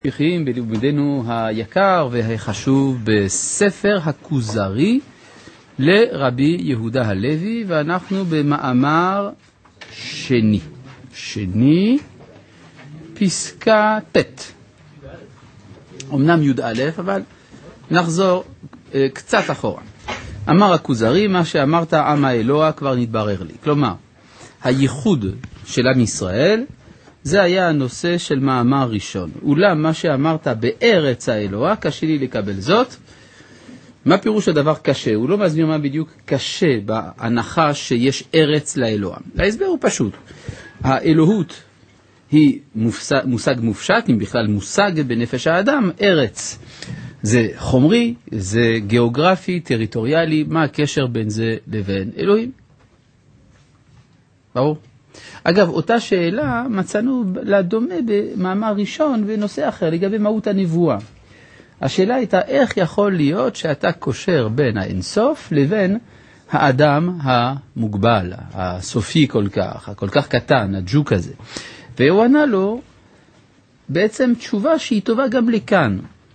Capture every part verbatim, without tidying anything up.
ממשיכים בלימודנו היקר והחשוב בספר הכוזרי לרבי יהודה הלוי, ואנחנו במאמר שני, שני פסקה ת'. אמנם י' א', אבל נחזור uh, קצת אחורה. אמר הכוזרי, מה שאמרת עם האלוה כבר נתברר לי. כלומר, הייחוד של עם ישראל, זה היה הנושא של מאמר ראשון. אולם מה שאמרת בארץ האלוה, קשה לי לקבל זאת. מה פירוש הדבר קשה? הוא לא מסביר מה בדיוק קשה בהנחה שיש ארץ לאלוה. ההסבר הוא פשוט. האלוהות היא מושג, מושג מופשט, אם בכלל מושג בנפש האדם, ארץ. זה חומרי, זה גיאוגרפי, טריטוריאלי, מה הקשר בין זה לבין אלוהים? ברור? אגב, אותה שאלה מצאנו לה דומה במאמר ראשון ונושא אחר לגבי מהות הנבואה. השאלה הייתה איך יכול להיות שאתה קושר בין האינסוף לבין האדם המוגבל, הסופי כל כך, הכל כך קטן, הג'וק הזה. והוא ענה לו בעצם תשובה שהיא טובה גם לכאן,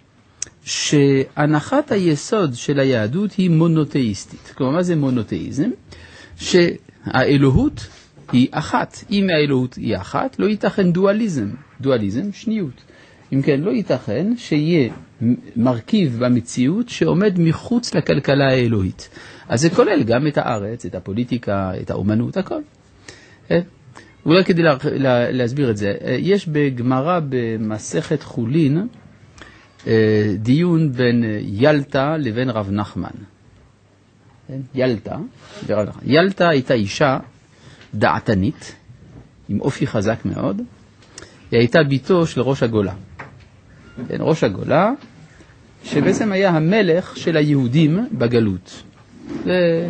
שהנחת היסוד של היהדות היא מונותאיסטית. כלומר, מה זה מונותאיזם? שהאלוהות היא אחת. אם האלוהות היא אחת, לא ייתכן דואליזם. דואליזם, שניות. אם כן, לא ייתכן שיהיה מרכיב במציאות שעומד מחוץ לכלכלה האלוהית. אז זה כולל גם את הארץ, את הפוליטיקה, את האומנות, הכל. אולי כדי לה, לה, להסביר את זה, יש בגמרא במסכת חולין דיון בין ילתה לבין רב נחמן. ילתה, ורב נחמן. ילתה הייתה אישה דעתנית, עם אופי חזק מאוד. היא הייתה ביתו של ראש הגולה. כן, ראש הגולה, שבעצם היה המלך של היהודים בגלות. ו...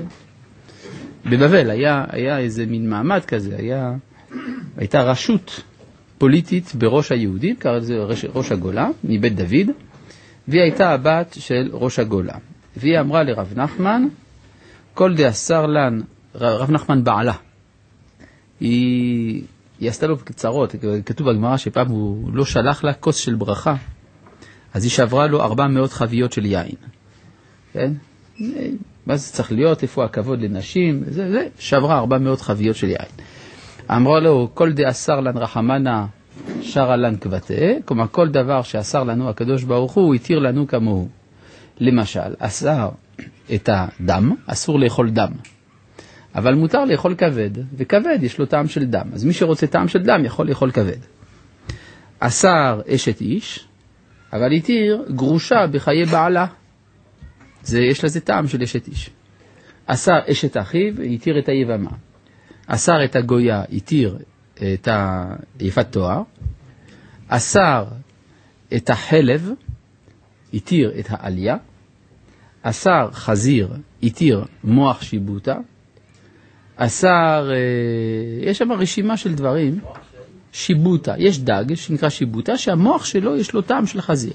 בבבל היה, היה איזה מין מעמד כזה, היה, הייתה רשות פוליטית בראש היהודים, קרא לזה ראש, ראש הגולה, מבית דוד, והיא הייתה הבת של ראש הגולה. והיא אמרה לרב נחמן, כל דאסר לן, רב נחמן בעלה, היא, היא עשתה לו קצרות, כתוב בגמרא שפעם הוא לא שלח לה כוס של ברכה, אז היא שברה לו ארבע מאות חביות של יין. כן? מה זה צריך להיות? איפה הכבוד לנשים? זה, זה, שברה ארבע מאות חביות של יין. אמרה לו, כל דאסר לן רחמנה שרה לן כבתה, כלומר כל דבר שאסר לנו הקדוש ברוך הוא, הוא התיר לנו כמוהו. למשל, אסר את הדם, אסור לאכול דם. אבל מותר לאכול כבד, וכבד יש לו טעם של דם. אז מי שרוצה טעם של דם יכול לאכול כבד. אסר אשת איש, אבל התיר גרושה בחיי בעלה. זה, יש לזה טעם של אשת איש. אסר אשת אחיו, התיר את היבמה. אסר את הגויה, התיר את היפת תואר. אסר את החלב, התיר את העלייה. אסר חזיר, התיר מוח שיבוטה. אסר, יש שם רשימה של דברים, שיבוטה, יש דג שנקרא שיבוטה, שהמוח שלו יש לו טעם של חזיר.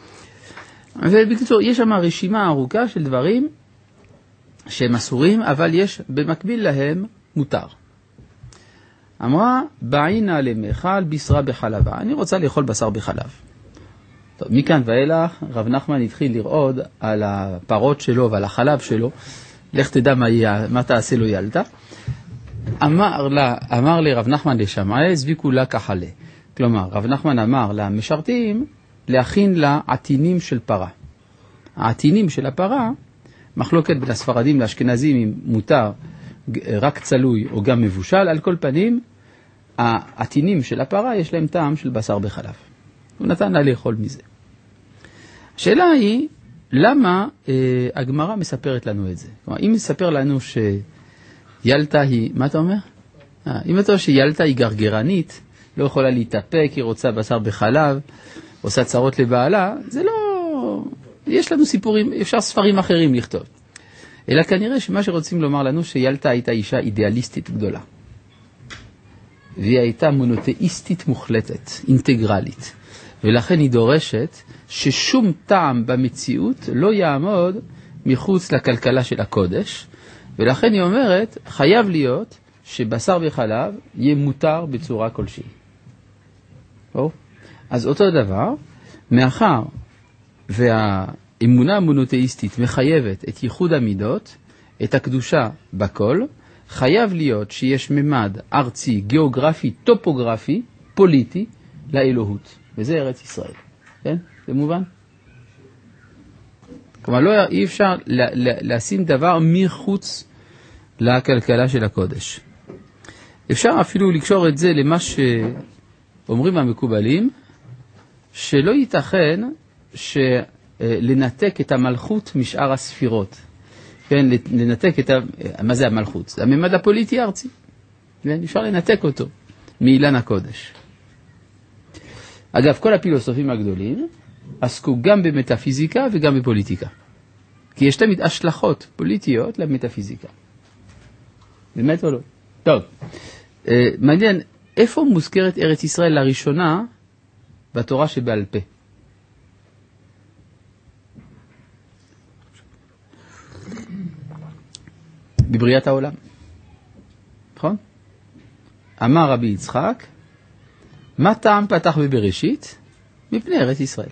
ובקיצור, יש שם רשימה ארוכה של דברים שהם אסורים, אבל יש במקביל להם מותר. אמרה, בעינה למאכל בשרה בחלבה. אני רוצה לאכול בשר בחלב. טוב, מכאן ואילך, רב נחמן התחיל לרעוד על הפרות שלו ועל החלב שלו, לך תדע מה, יהיה, מה תעשה לו ילדה. אמר, לה, אמר לי רב נחמן לשמעי, זביקו לה כחלה. כלומר, רב נחמן אמר למשרתים להכין לה עטינים של פרה. העטינים של הפרה, מחלוקת בין הספרדים לאשכנזים אם מותר רק צלוי או גם מבושל, על כל פנים, העטינים של הפרה יש להם טעם של בשר בחלב. הוא נתן לה לאכול מזה. השאלה היא, למה אה, הגמרא מספרת לנו את זה? כלומר, אם מספר לנו שילתה היא, מה אתה אומר? אה, אם אתה אומר שילתה היא גרגרנית, לא יכולה להתאפק, היא רוצה בשר בחלב, עושה צרות לבעלה, זה לא... יש לנו סיפורים, אפשר ספרים אחרים לכתוב. אלא כנראה שמה שרוצים לומר לנו שילתה הייתה אישה אידיאליסטית גדולה. והיא הייתה מונותאיסטית מוחלטת, אינטגרלית. ולכן היא דורשת ששום טעם במציאות לא יעמוד מחוץ לכלכלה של הקודש, ולכן היא אומרת, חייב להיות שבשר וחלב יהיה מותר בצורה כלשהי. אז אותו דבר, מאחר והאמונה המונותאיסטית מחייבת את ייחוד המידות, את הקדושה בכל, חייב להיות שיש ממד ארצי, גיאוגרפי, טופוגרפי, פוליטי, לאלוהות. וזה ארץ ישראל. כן? זה מובן? כלומר, לא, אי אפשר לשים דבר מחוץ לכלכלה של הקודש. אפשר אפילו לקשור את זה למה שאומרים המקובלים, שלא ייתכן לנתק את המלכות משאר הספירות. כן, לנתק את ה... מה זה המלכות? זה הממד הפוליטי הארצי. כן, אפשר לנתק אותו מאילן הקודש. אגב, כל הפילוסופים הגדולים עסקו גם במטאפיזיקה וגם בפוליטיקה. כי יש תמיד השלכות פוליטיות למטאפיזיקה. באמת או לא? טוב, אה, מעניין, איפה מוזכרת ארץ ישראל לראשונה בתורה שבעל פה? בבריאת העולם. נכון? אמר רבי יצחק, מה טעם פתח בבראשית? מפני ארץ ישראל.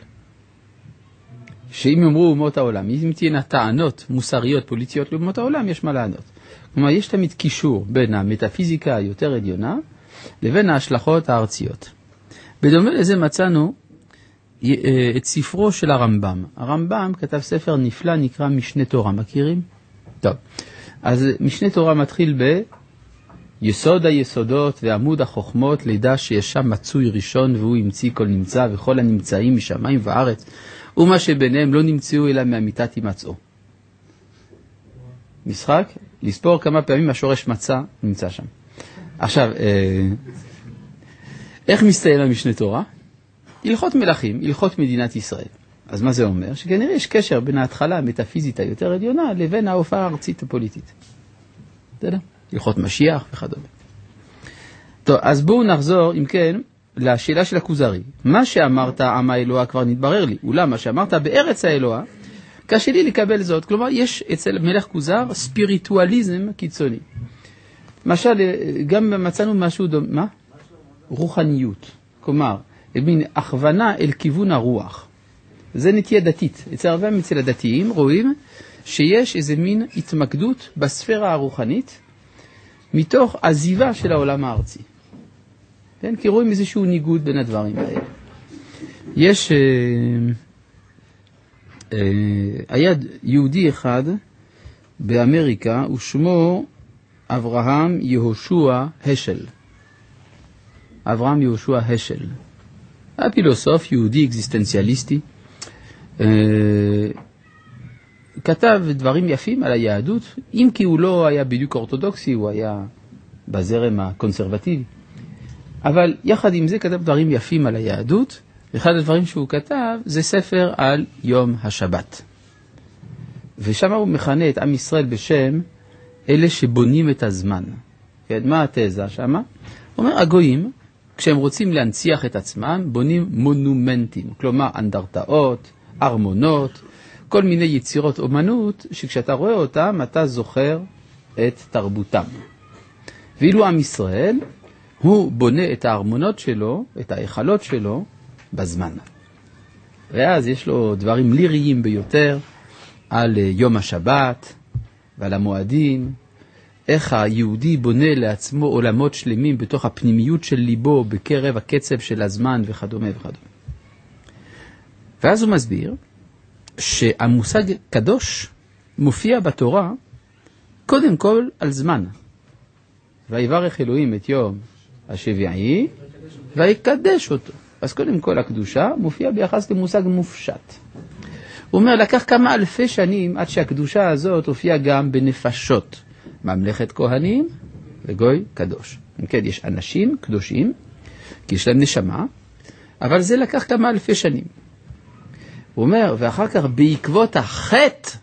שאם יאמרו אומות העולם, אם תהיינה טענות מוסריות פוליטיות לאומות העולם, יש מה לענות. כלומר, יש תמיד קישור בין המטאפיזיקה היותר עליונה לבין ההשלכות הארציות. בדומה לזה מצאנו את ספרו של הרמב"ם. הרמב"ם כתב ספר נפלא נקרא משנה תורה, מכירים? טוב, אז משנה תורה מתחיל ב... יסוד היסודות ועמוד החוכמות, לידע שיש שם מצוי ראשון והוא ימציא כל נמצא וכל הנמצאים משמיים וארץ ומה שביניהם לא נמצאו אלא מהמיטת ימצאו. משחק, לספור כמה פעמים השורש מצא נמצא שם. עכשיו, אה, איך מסתיים המשנה תורה? הלכות מלכים, הלכות מדינת ישראל. אז מה זה אומר? שכנראה יש קשר בין ההתחלה המטאפיזית היותר עליונה לבין ההופעה הארצית הפוליטית. אתה יודע? הלכות משיח וכדומה. טוב, אז בואו נחזור, אם כן, לשאלה של הכוזרי. מה שאמרת, עם האלוה, כבר נתברר לי. אולם, מה שאמרת בארץ האלוה, קשה לי לקבל זאת. כלומר, יש אצל מלך כוזר ספיריטואליזם קיצוני. למשל, גם מצאנו משהו דומה, מה? רוחניות. כלומר, מין הכוונה אל כיוון הרוח. זה נטייה דתית. אצל הרבה מצל הדתיים רואים שיש איזה מין התמקדות בספירה הרוחנית, מתוך עזיבה של העולם הארצי. כן? כי רואים איזשהו ניגוד בין הדברים האלה. יש, אה, אה, היה יהודי אחד באמריקה, ושמו אברהם יהושע השל. אברהם יהושע השל. הפילוסוף יהודי אקזיסטנציאליסטי, אה, כתב דברים יפים על היהדות, אם כי הוא לא היה בדיוק אורתודוקסי, הוא היה בזרם הקונסרבטיבי. אבל יחד עם זה כתב דברים יפים על היהדות, ואחד הדברים שהוא כתב זה ספר על יום השבת. ושם הוא מכנה את עם ישראל בשם אלה שבונים את הזמן. כן, מה התזה שם? הוא אומר, הגויים, כשהם רוצים להנציח את עצמם, בונים מונומנטים, כלומר אנדרטאות, ארמונות, כל מיני יצירות אומנות שכשאתה רואה אותם אתה זוכר את תרבותם. ואילו עם ישראל הוא בונה את הארמונות שלו, את ההיכלות שלו בזמן. ואז יש לו דברים ליריים ביותר על יום השבת ועל המועדים, איך היהודי בונה לעצמו עולמות שלמים בתוך הפנימיות של ליבו בקרב הקצב של הזמן וכדומה וכדומה. ואז הוא מסביר שהמושג קדוש מופיע בתורה קודם כל על זמן. ויברך אלוהים את יום השביעי ויקדש אותו. אז קודם כל הקדושה מופיע ביחס למושג מופשט. הוא אומר, לקח כמה אלפי שנים עד שהקדושה הזאת הופיעה גם בנפשות. ממלכת כהנים וגוי קדוש. כן, יש אנשים קדושים, כי יש להם נשמה, אבל זה לקח כמה אלפי שנים. הוא אומר, ואחר כך בעקבות החטא,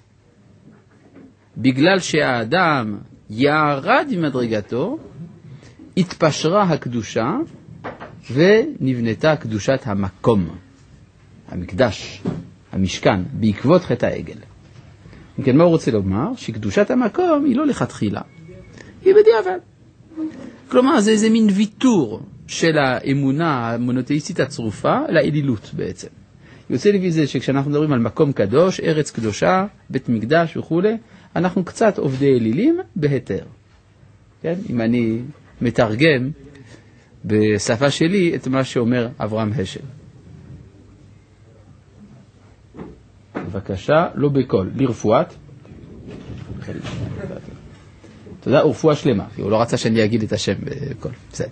בגלל שהאדם ירד ממדרגתו, התפשרה הקדושה ונבנתה קדושת המקום, המקדש, המשכן, בעקבות חטא העגל. כן, מה הוא רוצה לומר? שקדושת המקום היא לא לכתחילה, היא בדיעבד. כלומר, זה איזה מין ויתור של האמונה המונותאיסטית הצרופה לאלילות בעצם. יוצא לפי זה שכשאנחנו מדברים על מקום קדוש, ארץ קדושה, בית מקדש וכו', אנחנו קצת עובדי אלילים בהיתר. כן? אם אני מתרגם בשפה שלי את מה שאומר אברהם השל. בבקשה, לא בקול, לרפואת. תודה, ורפואה שלמה. הוא לא רצה שאני אגיד את השם בקול. בסדר.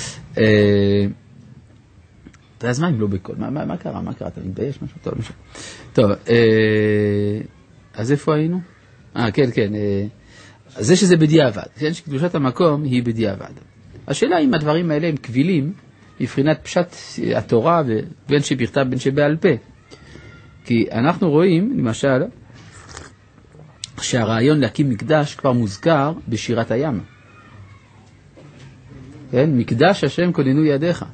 אתה אז מה אם לא בקול? מה קרה? מה קרה? אתה מתבייש משהו? טוב, משהו. טוב, אז איפה היינו? אה, כן, כן. זה שזה בדיעבד. כן, שקדושת המקום היא בדיעבד. השאלה אם הדברים האלה הם קבילים, מבחינת פשט התורה בין שבכתב בין שבעל פה. כי אנחנו רואים, למשל, שהרעיון להקים מקדש כבר מוזכר בשירת הים. כן? מקדש השם כוננו ידיך.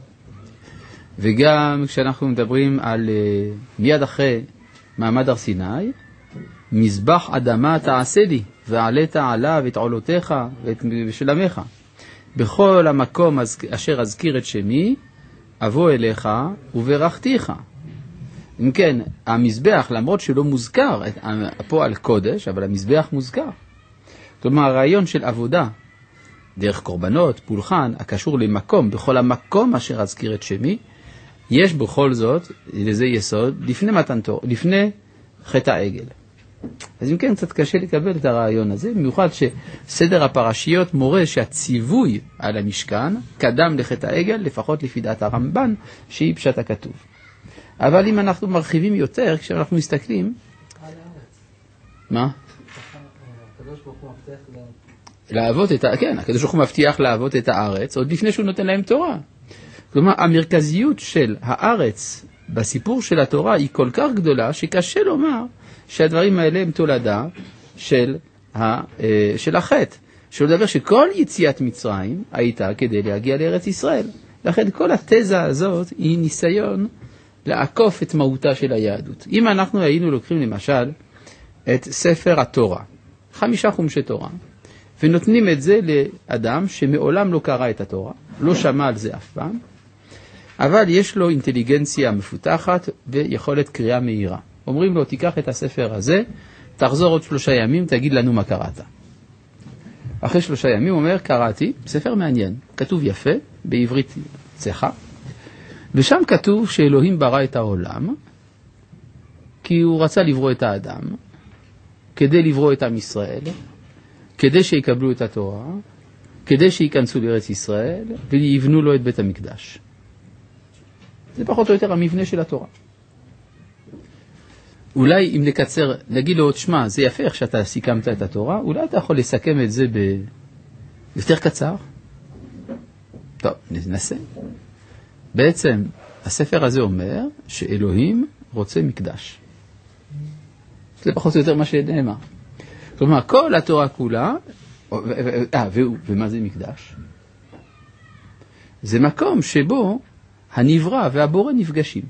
וגם כשאנחנו מדברים על מיד אחרי מעמד הר סיני, מזבח אדמה תעשה לי, ועלית עליו את עולותיך ואת שלמך. בכל המקום אשר אזכיר את שמי, אבוא אליך וברכתיך. אם כן, המזבח, למרות שלא מוזכר פה על קודש, אבל המזבח מוזכר. כלומר, הרעיון של עבודה, דרך קורבנות, פולחן, הקשור למקום, בכל המקום אשר אזכיר את שמי, יש בכל זאת, לזה יסוד, לפני מתן תורה, לפני חטא העגל. אז אם כן, קצת קשה לקבל את הרעיון הזה, במיוחד שסדר הפרשיות מורה שהציווי על המשכן קדם לחטא העגל, לפחות לפי דעת הרמב"ן, שהיא פשט הכתוב. אבל אם אנחנו מרחיבים יותר, כשאנחנו מסתכלים... מה? הקדוש ברוך הוא מבטיח לעבוד את ה... כן, הקדוש ברוך הוא מבטיח לעבוד את הארץ, עוד לפני שהוא נותן להם תורה. כלומר, המרכזיות של הארץ בסיפור של התורה היא כל כך גדולה, שקשה לומר שהדברים האלה הם תולדה של, ה... של החטא. שלא לדבר שכל יציאת מצרים הייתה כדי להגיע לארץ ישראל. לכן כל התזה הזאת היא ניסיון לעקוף את מהותה של היהדות. אם אנחנו היינו לוקחים למשל את ספר התורה, חמישה חומשי תורה, ונותנים את זה לאדם שמעולם לא קרא את התורה, לא שמע על זה אף פעם, אבל יש לו אינטליגנציה מפותחת ויכולת קריאה מהירה. אומרים לו, תיקח את הספר הזה, תחזור עוד שלושה ימים, תגיד לנו מה קראת. אחרי שלושה ימים הוא אומר, קראתי, ספר מעניין, כתוב יפה, בעברית צחה, ושם כתוב שאלוהים ברא את העולם, כי הוא רצה לברוא את האדם, כדי לברוא את עם ישראל, כדי שיקבלו את התורה, כדי שיכנסו לארץ ישראל, ויבנו לו את בית המקדש. זה פחות או יותר המבנה של התורה. אולי אם נקצר, נגיד לו, תשמע, זה יפה איך שאתה סיכמת את התורה, אולי אתה יכול לסכם את זה ביותר קצר? טוב, ננסה. בעצם, הספר הזה אומר שאלוהים רוצה מקדש. זה פחות או יותר מה שנאמר. כלומר, כל התורה כולה, אה, ומה זה מקדש? זה מקום שבו הנברא והבורא נפגשים.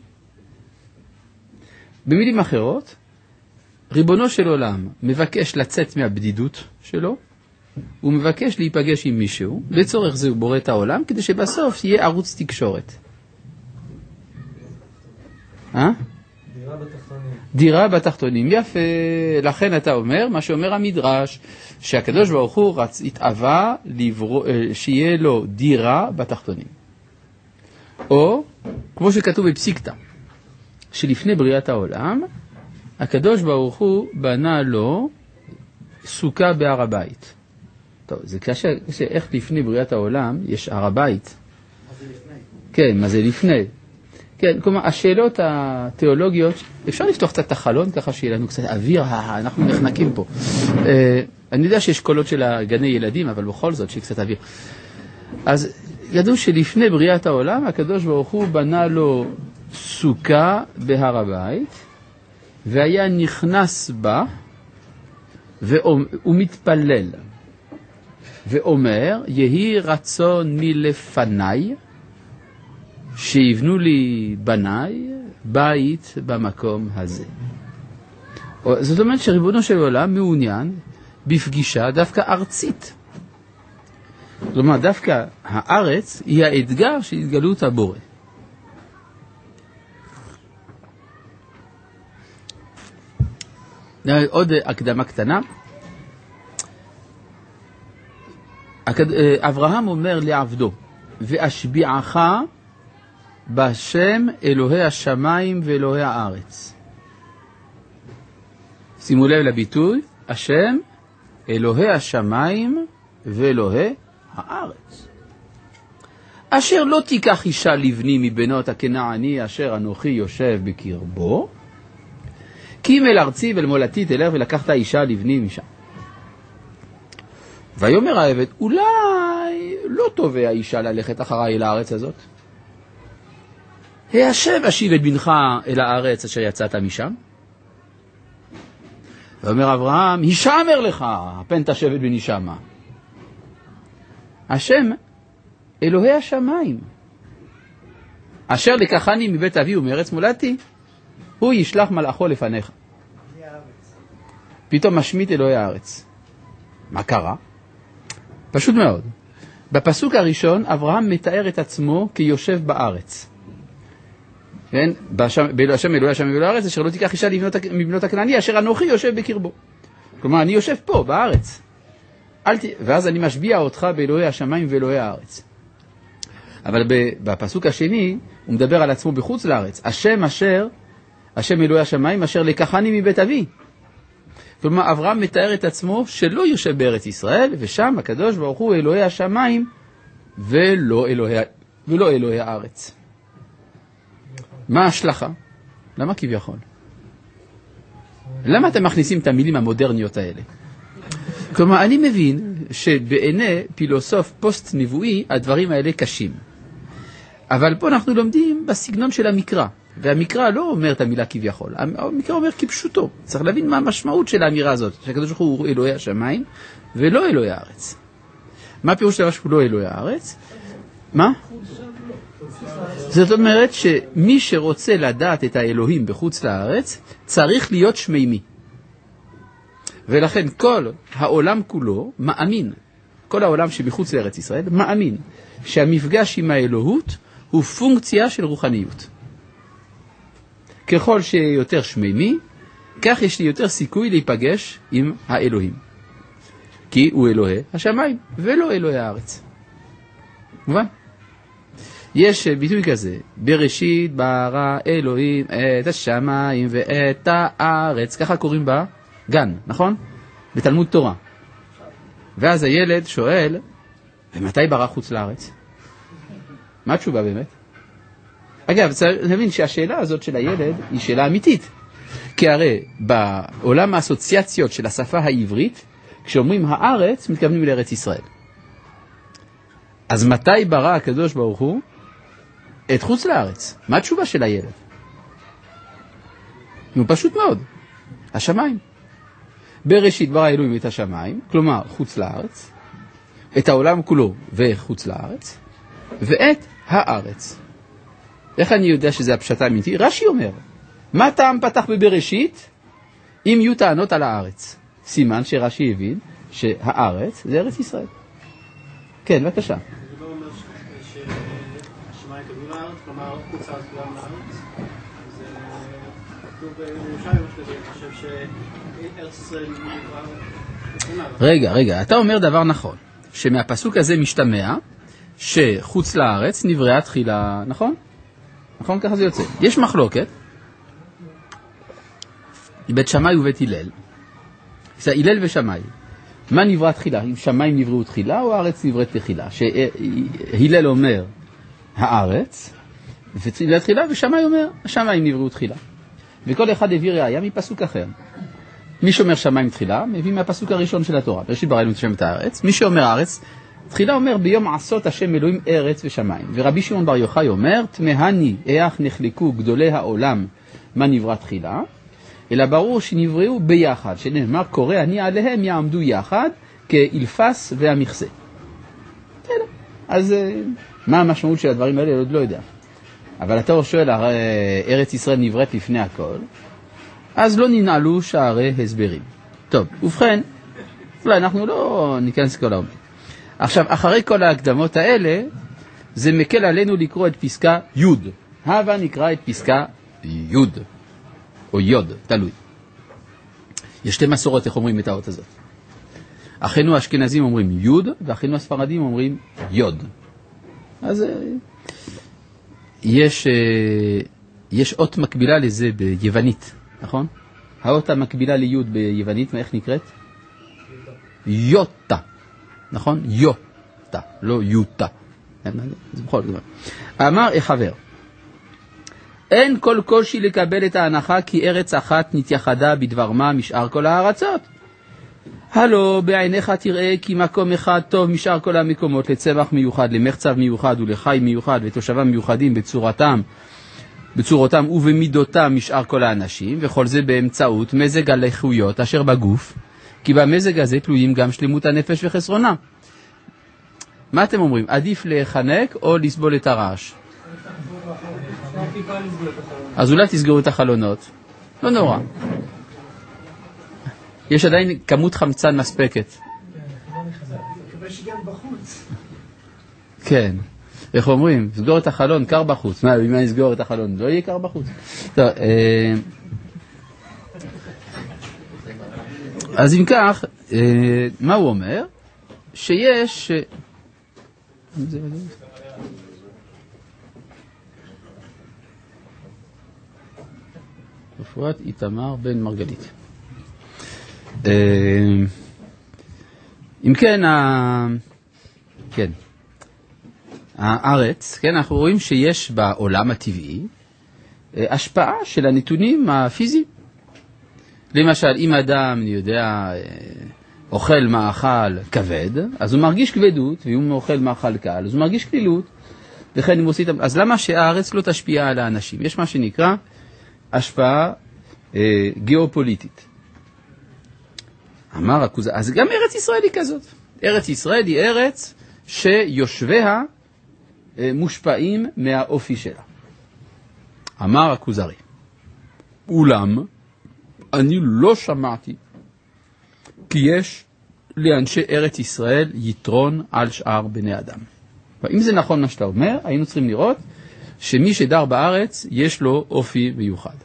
במילים אחרות, ריבונו של עולם מבקש לצאת מהבדידות שלו, הוא מבקש להיפגש עם מישהו, לצורך זה הוא בורא את העולם, כדי שבסוף יהיה ערוץ תקשורת. אה? דירה בתחתונים. דירה בתחתונים, יפה. לכן אתה אומר, מה שאומר המדרש, שהקדוש ברוך הוא רצ... התאווה לברוא... שיהיה לו דירה בתחתונים. או, כמו שכתוב בפסיקתא, שלפני בריאת העולם, הקדוש ברוך הוא בנה לו סוכה בהר הבית. טוב, זה קשה, איך לפני בריאת העולם יש הר הבית? מה זה לפני? כן, מה זה לפני? כן, כלומר, השאלות התיאולוגיות, אפשר לפתוח קצת את החלון, ככה שיהיה לנו קצת אוויר, אנחנו נחנקים פה. אני יודע שיש קולות של גני ילדים, אבל בכל זאת, שיהיה קצת אוויר. אז ידעו שלפני בריאת העולם, הקדוש ברוך הוא בנה לו סוכה בהר הבית, והיה נכנס בה, והוא מתפלל, ואומר, יהי רצון מלפניי, שיבנו לי בניי בית במקום הזה. זאת אומרת שריבונו של עולם מעוניין בפגישה דווקא ארצית. זאת אומרת, דווקא הארץ היא האתגר של התגלות הבורא. עוד הקדמה קטנה. אברהם אומר לעבדו, ואשביעך בשם אלוהי השמיים ואלוהי הארץ. שימו לב לביטוי, השם אלוהי השמיים ואלוהי הארץ. אשר לא תיקח אישה לבני מבנות הכנעני אשר אנוכי יושב בקרבו, כי אם אל ארצי ואל מולדתי תלך ולקחת אישה לבני משם. ויאמר העבד, אולי לא טוב האישה ללכת אחריי אל הארץ הזאת. השב אשיב את בנך אל הארץ אשר יצאת משם. ואומר אברהם, הישמר לך, פן תשב את בני שמה. השם אלוהי השמיים, אשר לקחני מבית אבי ומארץ מולדתי, הוא ישלח מלאכו לפניך. פתאום משמיט אלוהי הארץ. מה קרה? פשוט מאוד. בפסוק הראשון אברהם מתאר את עצמו כיושב בארץ. כן? השם אלוהי השמיים ואלוהי הארץ, אשר לא תיקח אישה מבנות הכנעני אשר אנוכי יושב בקרבו. כלומר, אני יושב פה בארץ. אל ת... ואז אני משביע אותך באלוהי השמיים ואלוהי הארץ. אבל בפסוק השני הוא מדבר על עצמו בחוץ לארץ. השם אשר, השם אלוהי השמיים אשר לקחני מבית אבי. כלומר, אברהם מתאר את עצמו שלא יושב בארץ ישראל, ושם הקדוש ברוך הוא אלוהי השמיים ולא אלוהי, ולא אלוהי הארץ. מה ההשלכה? למה כביכול? למה אתם מכניסים את המילים המודרניות האלה? כלומר, אני מבין שבעיני פילוסוף פוסט נבואי הדברים האלה קשים. אבל פה אנחנו לומדים בסגנון של המקרא. והמקרא לא אומר את המילה כביכול. המקרא אומר כפשוטו. צריך להבין מה המשמעות של האמירה הזאת. שהקדוש ברוך הוא אלוהי השמיים ולא אלוהי הארץ. מה הפירוש של שהוא לא אלוהי הארץ? מה? זאת אומרת שמי שרוצה לדעת את האלוהים בחוץ לארץ צריך להיות שמימי. ולכן כל העולם כולו מאמין, כל העולם שבחוץ לארץ ישראל מאמין שהמפגש עם האלוהות הוא פונקציה של רוחניות. ככל שיותר שמימי, כך יש לי יותר סיכוי להיפגש עם האלוהים. כי הוא אלוהי השמיים ולא אלוהי הארץ. מובן? יש ביטוי כזה, בראשית ברא אלוהים את השמיים ואת הארץ, ככה קוראים בה גן, נכון? בתלמוד תורה. ואז הילד שואל, ומתי ברא חוץ לארץ? מה התשובה באמת? אגב, צריך להבין שהשאלה הזאת של הילד היא שאלה אמיתית. כי הרי בעולם האסוציאציות של השפה העברית, כשאומרים הארץ, מתכוונים לארץ ישראל. אז מתי ברא הקדוש ברוך הוא את חוץ לארץ? מה התשובה של הילד? נו, פשוט מאוד. השמיים. בראשית ברא אלוהים את השמיים, כלומר חוץ לארץ, את העולם כולו וחוץ לארץ, ואת הארץ. איך אני יודע שזה הפשט האמיתי? רש"י אומר, מה טעם פתח בבראשית אם יהיו טענות על הארץ? סימן שרש"י הבין שהארץ זה ארץ ישראל. כן, בבקשה. זה לא אומר שהשמיים קדמו לארץ, כלומר חוץ לארץ גם לארץ. זה כתוב בירושלים, אני חושב שארץ ישראל נברא. רגע, רגע, אתה אומר דבר נכון, שמהפסוק הזה משתמע שחוץ לארץ נבראה תחילה, נכון? נכון, ככה זה יוצא. יש מחלוקת, בית שמאי ובית הלל, זה הלל ושמאי. מה נברא תחילה? אם שמיים נבראו תחילה או הארץ נבראת תחילה? שהלל אומר הארץ, ותחילה תחילה, ושמאי אומר השמיים נבראו תחילה. וכל אחד הביא ראיה מפסוק אחר. מי שאומר שמיים תחילה, מביא מהפסוק הראשון של התורה. בראשית ברא אלוהים את הארץ. מי שאומר הארץ, תחילה אומר ביום עשות השם אלוהים ארץ ושמיים. ורבי שמעון בר יוחאי אומר, תמהני איך נחלקו גדולי העולם מה נברא תחילה, אלא ברור שנבראו ביחד, שנאמר קורא אני עליהם יעמדו יחד כאלפס והמכסה. אז מה המשמעות של הדברים האלה? עוד לא יודע. אבל אתה שואל, ארץ ישראל נבראת לפני הכל, אז לא ננעלו שערי הסברים. טוב, ובכן, אולי אנחנו לא ניכנס כל העומד. עכשיו, אחרי כל ההקדמות האלה, זה מקל עלינו לקרוא את פסקה י'. הבה נקרא את פסקה י', או י', תלוי. יש שתי מסורות, איך אומרים את האות הזאת. אחינו האשכנזים אומרים יוד, ואחינו הספרדים אומרים יוד. אז יש, יש אות מקבילה לזה ביוונית, נכון? האות המקבילה ליוד ביוונית, איך נקראת? יוטה, נכון? יוטה, לא יוטה. זה בכל דבר. אמר החבר, אין כל קושי לקבל את ההנחה כי ארץ אחת נתייחדה בדבר מה משאר כל הארצות. הלא בעיניך תראה כי מקום אחד טוב משאר כל המקומות לצמח מיוחד, למחצב מיוחד ולחי מיוחד ותושבם מיוחדים בצורתם, בצורותם ובמידותם משאר כל האנשים, וכל זה באמצעות מזג הלחויות אשר בגוף, כי במזג הזה תלויים גם שלמות הנפש וחסרונה. מה אתם אומרים? עדיף לחנק או לסבול את הרעש? אז אולי תסגרו את החלונות. לא נורא. יש עדיין כמות חמצן מספקת. מקווה שגם בחוץ. כן. איך אומרים? סגור את החלון, קר בחוץ. מה, אם אני אסגור את החלון? לא יהיה קר בחוץ. טוב, אה... אז אם כך, אה... מה הוא אומר? שיש... רפואת איתמר בן מרגלית. אם כן, כן, הארץ, כן, אנחנו רואים שיש בעולם הטבעי השפעה של הנתונים הפיזיים. למשל, אם אדם, אני יודע, אוכל מאכל כבד, אז הוא מרגיש כבדות, ואם הוא אוכל מאכל קל, אז הוא מרגיש כלילות, וכן אם עושים... אז למה שהארץ לא תשפיע על האנשים? יש מה שנקרא השפעה אה, גיאופוליטית. אמר הכוזר, אז גם ארץ ישראל היא כזאת. ארץ ישראל היא ארץ שיושביה אה, מושפעים מהאופי שלה. אמר הכוזרי, אולם אני לא שמעתי כי יש לאנשי ארץ ישראל יתרון על שאר בני אדם. ואם זה נכון מה שאתה אומר, היינו צריכים לראות שמי שדר בארץ יש לו אופי מיוחד.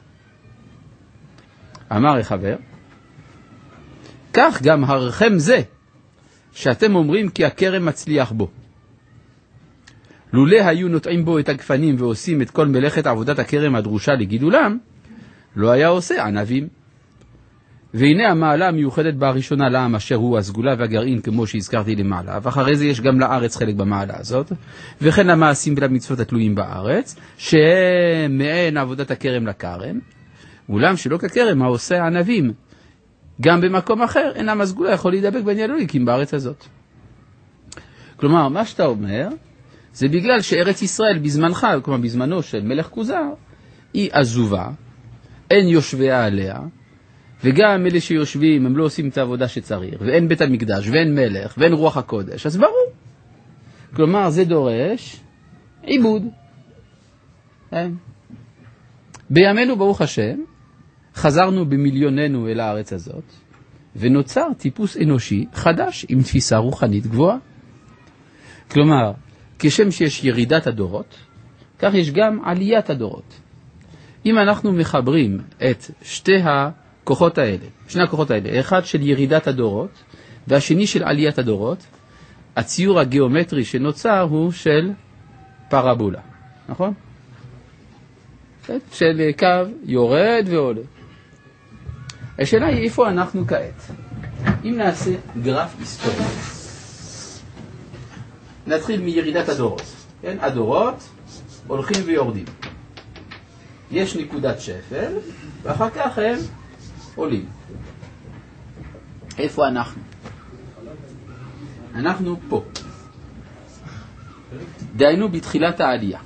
אמר החבר, כך גם הרכם זה שאתם אומרים כי הכרם מצליח בו. לולא היו נוטעים בו את הגפנים ועושים את כל מלאכת עבודת הכרם הדרושה לגידולם, לא היה עושה ענבים. והנה המעלה המיוחדת בראשונה לעם אשר הוא הסגולה והגרעין כמו שהזכרתי למעלה, ואחרי זה יש גם לארץ חלק במעלה הזאת, וכן המעשים ולמצוות התלויים בארץ, שהם מעין עבודת הכרם לכרם, אולם שלא ככרם העושה ענבים, גם במקום אחר אינם הסגולה יכול להידבק בין ילוליקים בארץ הזאת. כלומר, מה שאתה אומר, זה בגלל שארץ ישראל בזמנך, כלומר בזמנו של מלך כוזר, היא עזובה, אין יושביה עליה, וגם אלה שיושבים הם לא עושים את העבודה שצריך, ואין בית המקדש, ואין מלך, ואין רוח הקודש, אז ברור. כלומר, זה דורש עיבוד. אין. בימינו, ברוך השם, חזרנו במיליוננו אל הארץ הזאת, ונוצר טיפוס אנושי חדש עם תפיסה רוחנית גבוהה. כלומר, כשם שיש ירידת הדורות, כך יש גם עליית הדורות. אם אנחנו מחברים את שתי הכוחות האלה, שני הכוחות האלה, אחד של ירידת הדורות, והשני של עליית הדורות, הציור הגיאומטרי שנוצר הוא של פרבולה, נכון? של קו יורד ועולה. השאלה היא איפה אנחנו כעת. אם נעשה גרף היסטורי, נתחיל מירידת הדורות. כן? הדורות הולכים ויורדים. יש נקודת שפל, ואחר כך הם עולים. איפה אנחנו? אנחנו פה. דהיינו בתחילת העלייה.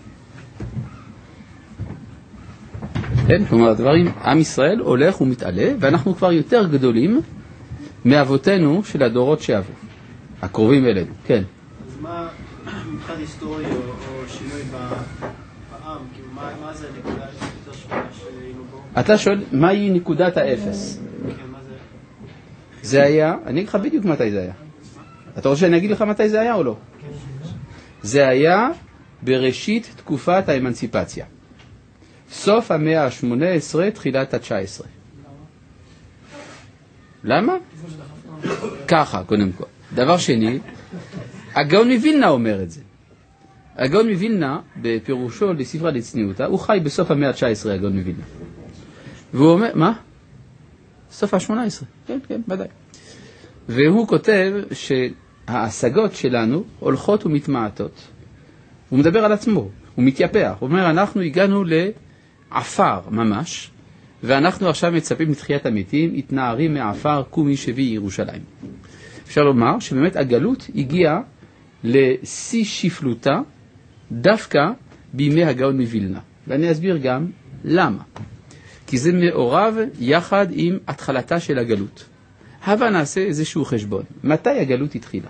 כן, כלומר הדברים, עם ישראל הולך ומתעלה, ואנחנו כבר יותר גדולים מאבותינו של הדורות שעברו, הקרובים אלינו. כן. אז מה, מבחינת היסטורי או, או שינוי בעם, כאילו, מה, מה זה נקודה יותר שפעה שהיינו בו? אתה שואל, מהי נקודת האפס? כן, מה זה? זה היה, אני אגיד לך בדיוק מתי זה היה. אתה רוצה שאני אגיד לך מתי זה היה או לא? זה היה בראשית תקופת האמנציפציה. סוף המאה ה-שמונה עשרה, תחילת ה-תשע עשרה. למה? ככה, קודם כל. דבר שני, הגאון מווילנה אומר את זה. הגאון מווילנה, בפירושו לספרה דצניעותא, הוא חי בסוף המאה ה-תשע עשרה, הגאון מווילנה. והוא אומר, מה? סוף ה-שמונה עשרה, כן, כן, ודאי. והוא כותב שההשגות שלנו הולכות ומתמעטות. הוא מדבר על עצמו, הוא מתייפח. הוא אומר, אנחנו הגענו לעפר ממש, ואנחנו עכשיו מצפים לתחיית המתים, התנערים מעפר, קומי שבי ירושלים. אפשר לומר שבאמת הגלות הגיעה לשיא שפלותה, דווקא בימי הגאון מווילנה. ואני אסביר גם למה. כי זה מעורב יחד עם התחלתה של הגלות. הבה נעשה איזשהו חשבון. מתי הגלות התחילה?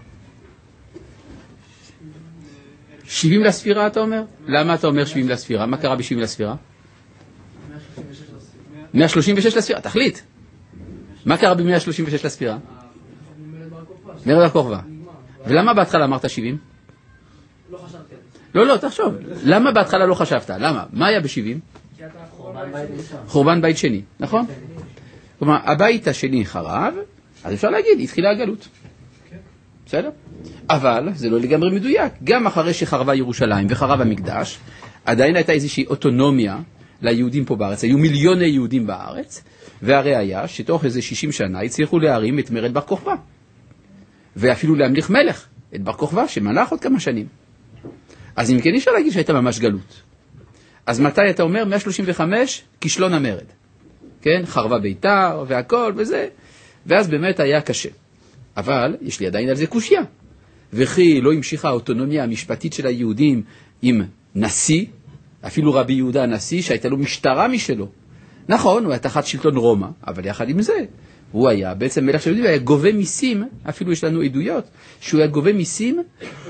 שבעים לספירה אתה אומר? למה אתה אומר שבעים לספירה? מה קרה ב-שבעים לספירה? מאה שלושים ושש לספירה, תחליט. מה קרה ב-מאה שלושים ושש לספירה? מרד בר כוכבא. ולמה בהתחלה אמרת שבעים? לא חשבתי. לא, לא, תחשוב. למה בהתחלה לא חשבת? למה? מה היה ב-שבעים? חורבן בית שני, נכון? כלומר, הבית השני חרב, אז אפשר להגיד, התחילה הגלות. בסדר? אבל זה לא לגמרי מדויק. גם אחרי שחרבה ירושלים וחרב המקדש, עדיין הייתה איזושהי אוטונומיה ליהודים פה בארץ. היו מיליוני יהודים בארץ, והרי היה שתוך איזה שישים שנה הצליחו להרים את מרד בר כוכבא. ואפילו להמליך מלך, את בר כוכבא, שמלך עוד כמה שנים. אז אם כן, אפשר להגיד שהייתה ממש גלות. אז מתי אתה אומר? מאה שלושים וחמש, כישלון המרד. כן? חרבה ביתר והכל וזה. ואז באמת היה קשה. אבל יש לי עדיין על זה קושיה. וכי לא המשיכה האוטונומיה המשפטית של היהודים עם נשיא, אפילו רבי יהודה הנשיא, שהייתה לו משטרה משלו. נכון, הוא היה תחת שלטון רומא, אבל יחד עם זה, הוא היה בעצם מלך של יהודים, היה גובה מיסים, אפילו יש לנו עדויות, שהוא היה גובה מיסים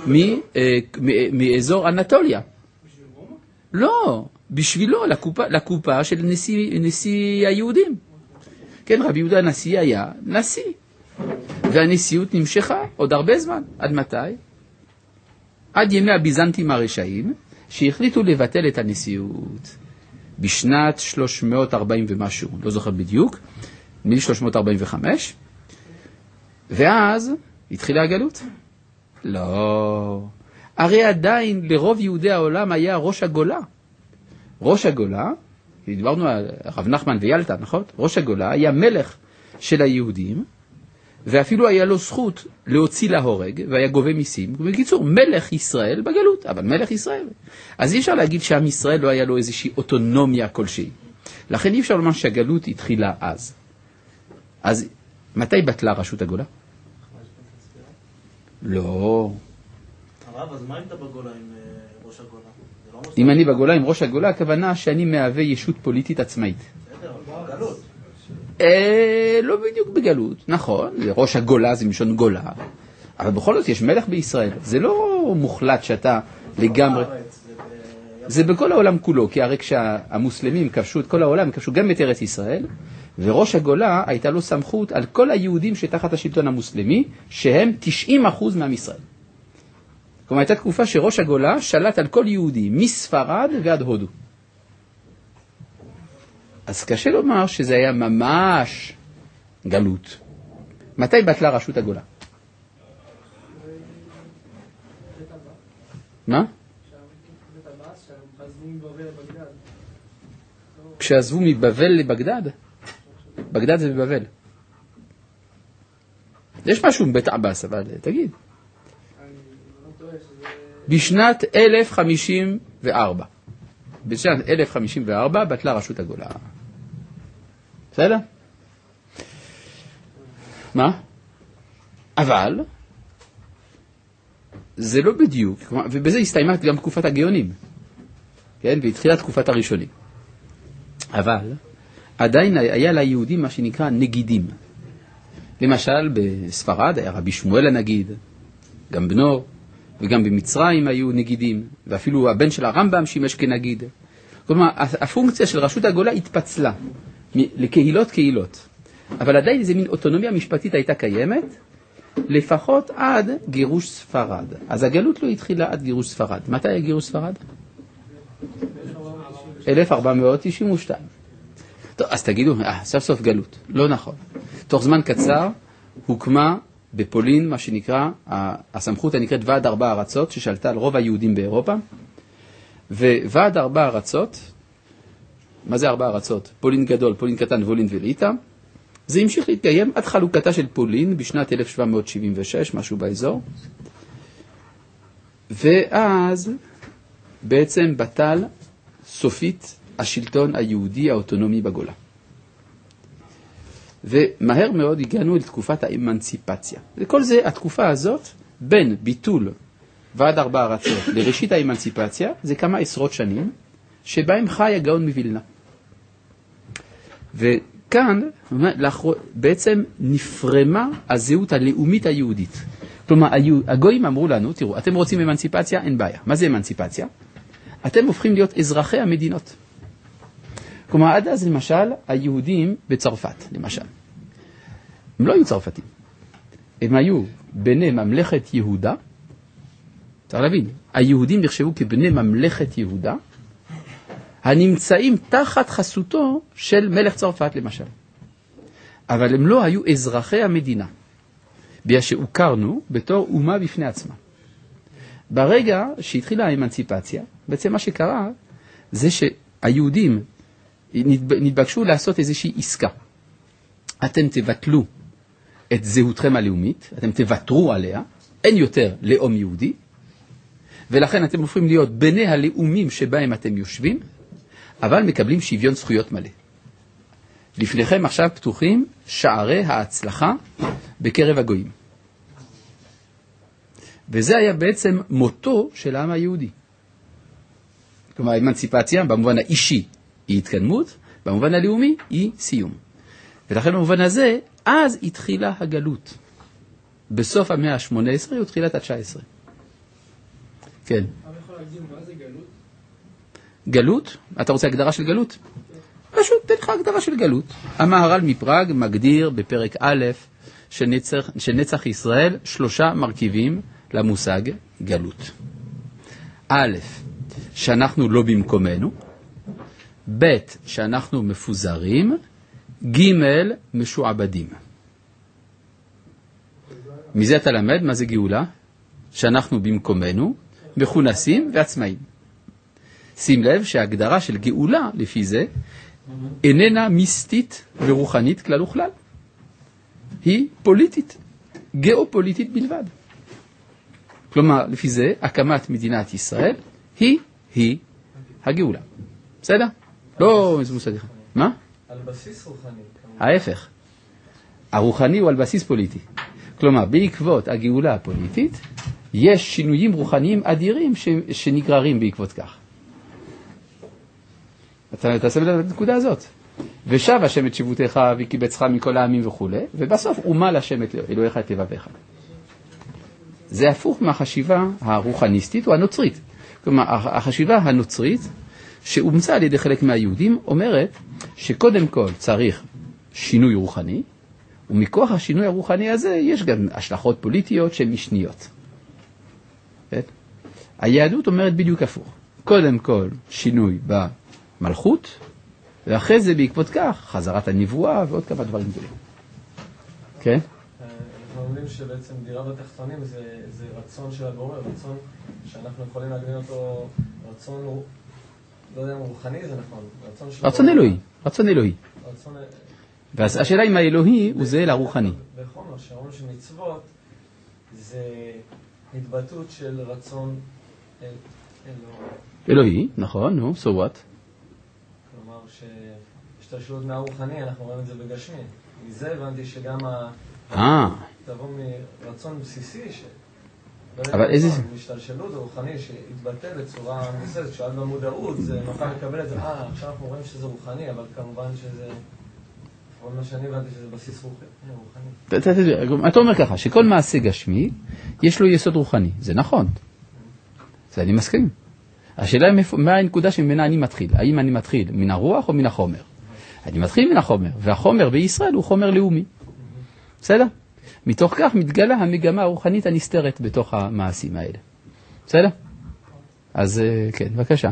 מאזור אנטוליה. בשביל רומא? לא, בשבילו, לקופה, לקופה של נשיא, נשיא היהודים. כן, רבי יהודה הנשיא היה נשיא. והנשיאות נמשכה עוד הרבה זמן. עד מתי? עד ימי הביזנטים הרשעים, שהחליטו לבטל את הנשיאות. בשנת שלוש מאות ארבעים ומשהו, לא זוכר בדיוק, מ-שלוש מאות ארבעים וחמש, ואז התחילה הגלות. לא. הרי עדיין לרוב יהודי העולם היה ראש הגולה. ראש הגולה, דיברנו על רב נחמן וילתא, נכון? ראש הגולה היה מלך של היהודים, ואפילו היה לו זכות להוציא להורג, והיה גובה מיסים. בקיצור, מלך ישראל בגלות, אבל מלך ישראל. אז אי אפשר להגיד שעם ישראל לא היה לו איזושהי אוטונומיה כלשהי. לכן אי אפשר לומר שהגלות התחילה אז. אז מתי בטלה רשות הגולה? לא. הרב, אז מה אם אתה בגולה עם ראש הגולה? אם אני בגולה עם ראש הגולה, הכוונה שאני מהווה ישות פוליטית עצמאית. בסדר, אבל בגלות. לא בדיוק בגלות, נכון, ראש הגולה זה משון גולה, אבל בכל זאת יש מלך בישראל, זה לא מוחלט שאתה לגמרי, זה בכל העולם כולו, כי הרי כשהמוסלמים כבשו את כל העולם, כבשו גם את ארץ ישראל, וראש הגולה הייתה לו סמכות על כל היהודים שתחת השלטון המוסלמי, שהם תשעים אחוז מעם ישראל. כלומר הייתה תקופה שראש הגולה שלט על כל יהודי, מספרד ועד הודו. אז קשה לומר שזה היה ממש גלות. מתי בטלה רשות הגולה? מה? כשעזבו מבבל לבגדד? בגדד זה בבבל. יש משהו מבית עבאס, אבל תגיד. בשנת אלף חמישים וארבע. בשנת אלף חמישים וארבע בטלה רשות הגולה. בסדר? מה? אבל זה לא בדיוק, ובזה הסתיימה גם תקופת הגאונים, כן? והתחילה תקופת הראשונים. אבל עדיין היה ליהודים מה שנקרא נגידים. למשל בספרד היה רבי שמואל הנגיד, גם בנו, וגם במצרים היו נגידים, ואפילו הבן של הרמב"ם שימש כנגיד. כלומר, הפונקציה של רשות הגולה התפצלה לקהילות קהילות. אבל עדיין איזו מין אוטונומיה משפטית הייתה קיימת, לפחות עד גירוש ספרד. אז הגלות לא התחילה עד גירוש ספרד. מתי היה גירוש ספרד? אלף ארבע מאות תשעים ושתיים. טוב, אז תגידו, אה, סוף סוף גלות. לא נכון. תוך זמן קצר הוקמה בפולין מה שנקרא, הסמכות הנקראת ועד ארבע ארצות, ששלטה על רוב היהודים באירופה, וועד ארבע ארצות, מה זה ארבע ארצות? פולין גדול, פולין קטן, וולין וליטא, זה המשיך להתקיים עד חלוקתה של פולין בשנת אלף שבע מאות שבעים ושש, משהו באזור, ואז בעצם בטל סופית השלטון היהודי האוטונומי בגולה. ומהר מאוד הגענו לתקופת האמנציפציה. וכל זה, התקופה הזאת, בין ביטול ועד ארבע ארצות לראשית האמנציפציה, זה כמה עשרות שנים, שבהם חי הגאון מווילנה. וכאן, בעצם נפרמה הזהות הלאומית היהודית. כלומר, הגויים אמרו לנו, תראו, אתם רוצים אמנציפציה? אין בעיה. מה זה אמנציפציה? אתם הופכים להיות אזרחי המדינות. כלומר, עד אז למשל, היהודים בצרפת, למשל, הם לא היו צרפתים. הם היו בני ממלכת יהודה, צריך להבין, היהודים נחשבו כבני ממלכת יהודה, הנמצאים תחת חסותו של מלך צרפת, למשל. אבל הם לא היו אזרחי המדינה, בגלל שהוכרנו בתור אומה בפני עצמה. ברגע שהתחילה האמנציפציה, בעצם מה שקרה, זה שהיהודים נתבקשו לעשות איזושהי עסקה. אתם תבטלו את זהותכם הלאומית, אתם תוותרו עליה, אין יותר לאום יהודי, ולכן אתם הופכים להיות בני הלאומים שבהם אתם יושבים, אבל מקבלים שוויון זכויות מלא. לפניכם עכשיו פתוחים שערי ההצלחה בקרב הגויים. וזה היה בעצם מוטו של העם היהודי. כלומר, האמנציפציה במובן האישי היא התקדמות, במובן הלאומי היא סיום. ולכן במובן הזה, אז התחילה הגלות. בסוף המאה ה-שמונה עשרה ותחילת ה-תשע עשרה. כן. אבל יכול להגדיר מה זה גלות? גלות? אתה רוצה הגדרה של גלות? פשוט תן לך הגדרה של גלות. המהר"ל מפראג מגדיר בפרק א' של נצח, של נצח ישראל שלושה מרכיבים למושג גלות. א', שאנחנו לא במקומנו, ב', שאנחנו מפוזרים, ג', משועבדים. מזה אתה למד מה זה גאולה? שאנחנו במקומנו, מכונסים ועצמאים. שים לב שההגדרה של גאולה לפי זה איננה מיסטית ורוחנית כלל וכלל. היא פוליטית, גיאופוליטית בלבד. כלומר, לפי זה, הקמת מדינת ישראל היא, היא הגאולה. בסדר? לא, איזה מושג. מה? על בסיס רוחני. ההפך. הרוחני הוא על בסיס פוליטי. כלומר, בעקבות הגאולה הפוליטית, יש שינויים רוחניים אדירים ש... שנגררים בעקבות כך. אתה תעשה בלב את הנקודה הזאת. ושב השם את שבותך וקיבצך מכל העמים וכו', ובסוף אומה לשם את אלוהיך את לבביך. זה הפוך מהחשיבה הרוחניסטית או הנוצרית. כלומר, החשיבה הנוצרית שאומצה על ידי חלק מהיהודים אומרת שקודם כל צריך שינוי רוחני, ומכוח השינוי הרוחני הזה יש גם השלכות פוליטיות שהן משניות. היהדות אומרת בדיוק הפוך. קודם כל שינוי במלכות, ואחרי זה בעקבות כך חזרת הנבואה ועוד כמה דברים גדולים. כן? אנחנו אומרים שבעצם דירה בתחתונים זה, זה רצון של הבורא, רצון שאנחנו יכולים להגדיר אותו רצון, לא יודע אם רוחני זה נכון, רצון של רצון אלוהי, רצון אלוהי. רצון... ואז השאלה אם האלוהי הוא זה לרוחני. וחומר, שהרעיון של מצוות זה התבטאות של רצון אל... אלוהי, נכון, נו, so what? כלומר שהשתלשלות מהרוחני, אנחנו רואים את זה בגשמי. מזה הבנתי שגם ה... תבוא מרצון בסיסי, ש... אבל איזה... משתלשלות רוחני שהתבטא בצורה מוסדת, שעד במודעות, זה נוכל לקבל את זה, אה, עכשיו אנחנו רואים שזה רוחני, אבל כמובן שזה... אבל מה שאני הבנתי שזה בסיס רוחני. אתה אומר ככה, שכל מעשה גשמי, יש לו יסוד רוחני. זה נכון. זה אני מסכים. השאלה היא מה הנקודה שממנה אני מתחיל. האם אני מתחיל מן הרוח או מן החומר? אני מתחיל מן החומר, והחומר בישראל הוא חומר לאומי. בסדר? מתוך כך מתגלה המגמה הרוחנית הנסתרת בתוך המעשים האלה. בסדר? אז כן, בבקשה.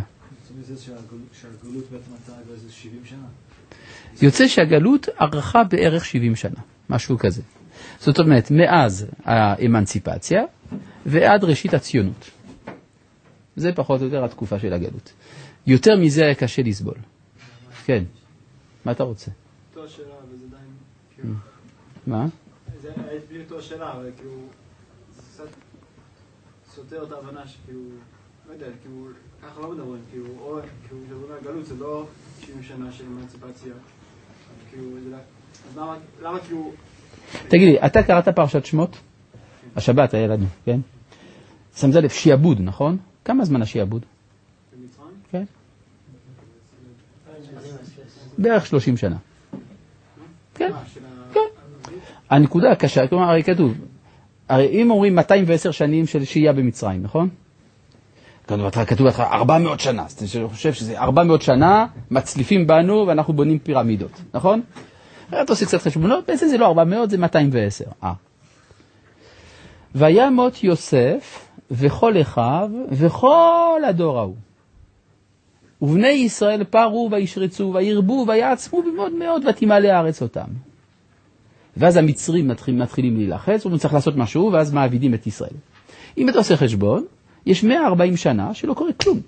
שהגלות בעצם הייתה איזה שבעים שנה. יוצא שהגלות ארכה בערך שבעים שנה. משהו כזה. זאת אומרת, מאז האמנציפציה ועד ראשית הציונות. זה פחות או יותר התקופה של הגלות. יותר מזה היה קשה לסבול. כן. מה אתה רוצה? אותו השאלה, וזה די... כאילו... מה? זה היה בלי אותו השאלה, אבל כאילו... זה קצת סותר את ההבנה שכאילו... לא יודע, כאילו... ככה לא מדברים, כאילו... או... כאילו, כשדברים מהגלות זה לא שבעים שנה של אמנציפציה. כאילו... אז למה... למה כאילו... תגיד לי, אתה קראת פרשת שמות? השבת היה לנו, כן? שמת לב, שיעבוד, נכון? כמה זמן השיעבוד? במצרים? כן. בערך שלושים שנה. כן, כן. הנקודה הקשה, כלומר, הרי כתוב, הרי אם אומרים מאתיים ועשר שנים של שהייה במצרים, נכון? כתוב לך ארבע מאות שנה, אז אני חושב שזה ארבע מאות שנה, מצליפים בנו ואנחנו בונים פירמידות, נכון? אתה עושה קצת חשבונות, בעצם זה לא ארבע מאות, זה מאתיים ועשר. אה. וימות יוסף וכל אחיו וכל הדור ההוא. ובני ישראל פרו וישרצו וירבו ויעצמו במאוד מאוד ותמלא הארץ אותם. ואז המצרים מתחיל, מתחילים להילחץ, הוא צריך לעשות משהו, ואז מעבידים את ישראל. אם אתה עושה חשבון, יש מאה וארבעים שנה שלא קורה כלום.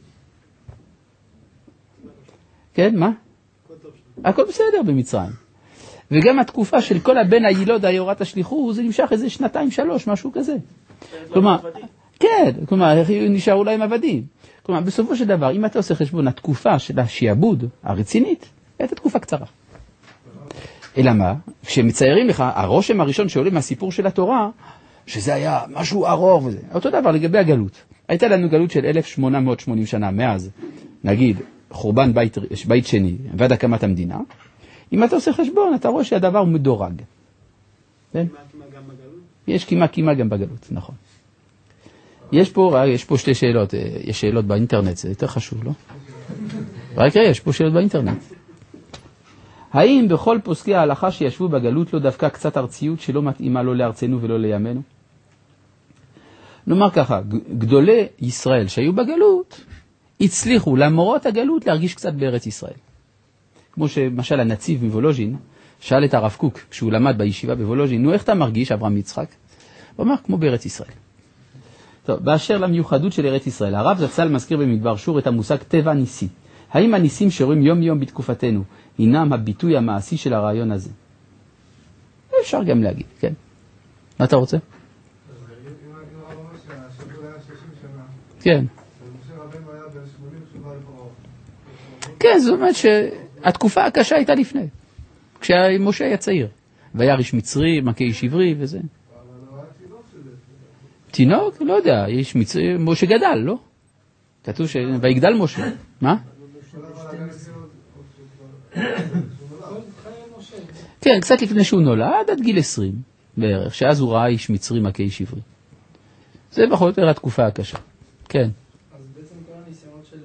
כן, מה? הכל בסדר במצרים. וגם התקופה של כל הבן הילוד היורת השליחו, זה נמשך איזה שנתיים שלוש, משהו כזה. כלומר, כן, כלומר, נשארו להם עבדים. כלומר, בסופו של דבר, אם אתה עושה חשבון, התקופה של השיעבוד הרצינית, הייתה תקופה קצרה. אלא מה? כשמציירים לך, הרושם הראשון שעולה מהסיפור של התורה, שזה היה משהו ארוך וזה. אותו דבר לגבי הגלות. הייתה לנו גלות של אלף שמונה מאות ושמונים שנה מאז, נגיד, חורבן בית, בית שני, ועד הקמת המדינה. אם אתה עושה חשבון, אתה רואה שהדבר הוא מדורג. כמעט כמעט גם בגלות? יש כמעט כמעט גם בגלות, נכון. יש פה, יש פה שתי שאלות, יש שאלות באינטרנט, זה יותר חשוב, לא? רק יש פה שאלות באינטרנט. האם בכל פוסקי ההלכה שישבו בגלות לא דווקא קצת ארציות שלא מתאימה לא לארצנו ולא לימינו? נאמר ככה, גדולי ישראל שהיו בגלות, הצליחו למרות הגלות להרגיש קצת בארץ ישראל. כמו שמשל הנציב מוולוז'ין שאל את הרב קוק כשהוא למד בישיבה בוולוז'ין, נו איך אתה מרגיש אברהם יצחק? הוא אמר כמו בארץ ישראל. טוב, באשר למיוחדות של ארץ ישראל, הרב זצ"ל מזכיר במדבר שור את המושג טבע ניסי. האם הניסים שרואים יום יום בתקופתנו הינם הביטוי המעשי של הרעיון הזה? אפשר גם להגיד, כן. מה אתה רוצה? כן. כן, זאת אומרת שהתקופה הקשה הייתה לפני, כשמשה היה צעיר. והיה איש מצרי, מכה איש עברי וזה. תינוק? לא יודע, איש מצרי, משה גדל, לא? כתוב ש... ויגדל משה. מה? כן, קצת לפני שהוא נולד, עד גיל עשרים בערך, שאז הוא ראה איש מצרי מכה איש עברי. זה בכל יותר התקופה הקשה. כן. אז בעצם כל הניסיונות של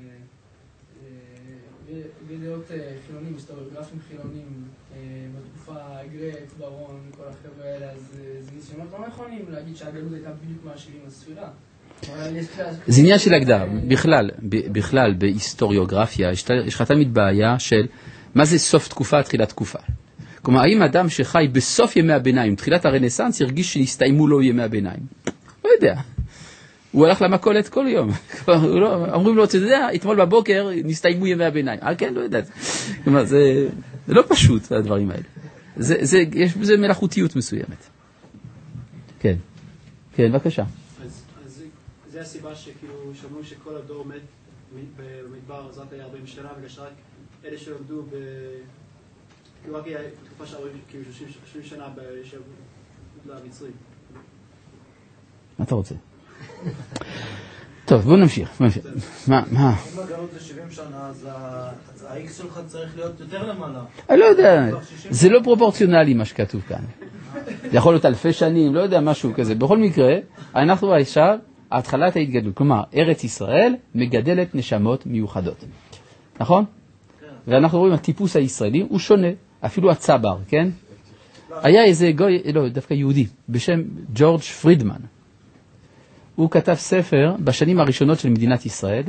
להיות חילונים, היסטוריוגרפים חילונים, בתקופה גרט, ברון, כל החבר'ה האלה, אז זה ניסיונות לא נכונים להגיד שהגלות הייתה בדיוק מהשבעים לספירה. זה עניין של הגדרה. בכלל, בכלל בהיסטוריוגרפיה, יש לך תמיד בעיה של מה זה סוף תקופה, תחילת תקופה. כלומר, האם אדם שחי בסוף ימי הביניים, תחילת הרנסנס, ירגיש שהסתיימו לו ימי הביניים? לא יודע. הוא הלך למכולת כל יום. אומרים לו, אתה יודע, אתמול בבוקר נסתיימו ימי הביניים. אה, כן, לא יודעת. כלומר, זה לא פשוט, הדברים האלה. יש בזה מלאכותיות מסוימת. כן. כן, בבקשה. אז זה הסיבה שכאילו שמעו שכל הדור מת במדבר, זאת היה ארבעים שנה, בגלל שרק אלה שלמדו ב... כאילו רק היה תקופה של שלושים שנה בשבוע למצרים. מה אתה רוצה? טוב, בואו נמשיך. מה? מה? אם הגלות זה שבעים שנה, אז ה-X שלך צריך להיות יותר למעלה. אני לא יודע, זה לא פרופורציונלי מה שכתוב כאן. זה יכול להיות אלפי שנים, לא יודע, משהו כזה. בכל מקרה, אנחנו עכשיו, התחלת ההתגדלות. כלומר, ארץ ישראל מגדלת נשמות מיוחדות. נכון? ואנחנו רואים, הטיפוס הישראלי הוא שונה. אפילו הצבר, כן? היה איזה גוי, לא, דווקא יהודי, בשם ג'ורג' פרידמן. הוא כתב ספר בשנים הראשונות של מדינת ישראל,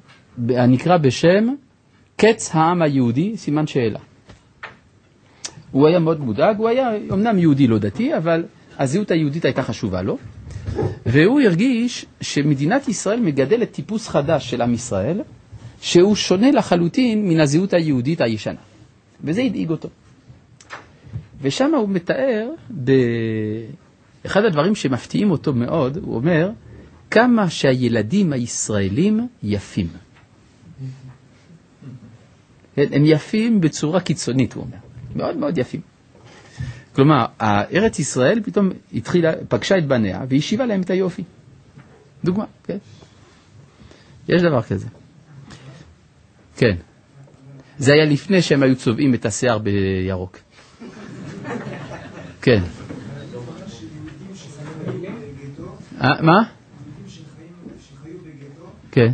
נקרא בשם קץ העם היהודי, סימן שאלה. הוא היה מאוד מודאג, הוא היה אמנם יהודי לא דתי, אבל הזהות היהודית הייתה חשובה לו, והוא הרגיש שמדינת ישראל מגדלת טיפוס חדש של עם ישראל, שהוא שונה לחלוטין מן הזהות היהודית הישנה. וזה הדאיג אותו. ושם הוא מתאר, באחד הדברים שמפתיעים אותו מאוד, הוא אומר, כמה שהילדים הישראלים יפים. הם יפים בצורה קיצונית, הוא אומר. מאוד מאוד יפים. כלומר, הארץ ישראל פתאום התחילה, פגשה את בניה, והשיבה להם את היופי. דוגמה, כן? יש דבר כזה. כן. זה היה לפני שהם היו צובעים את השיער בירוק. כן. מה? כן.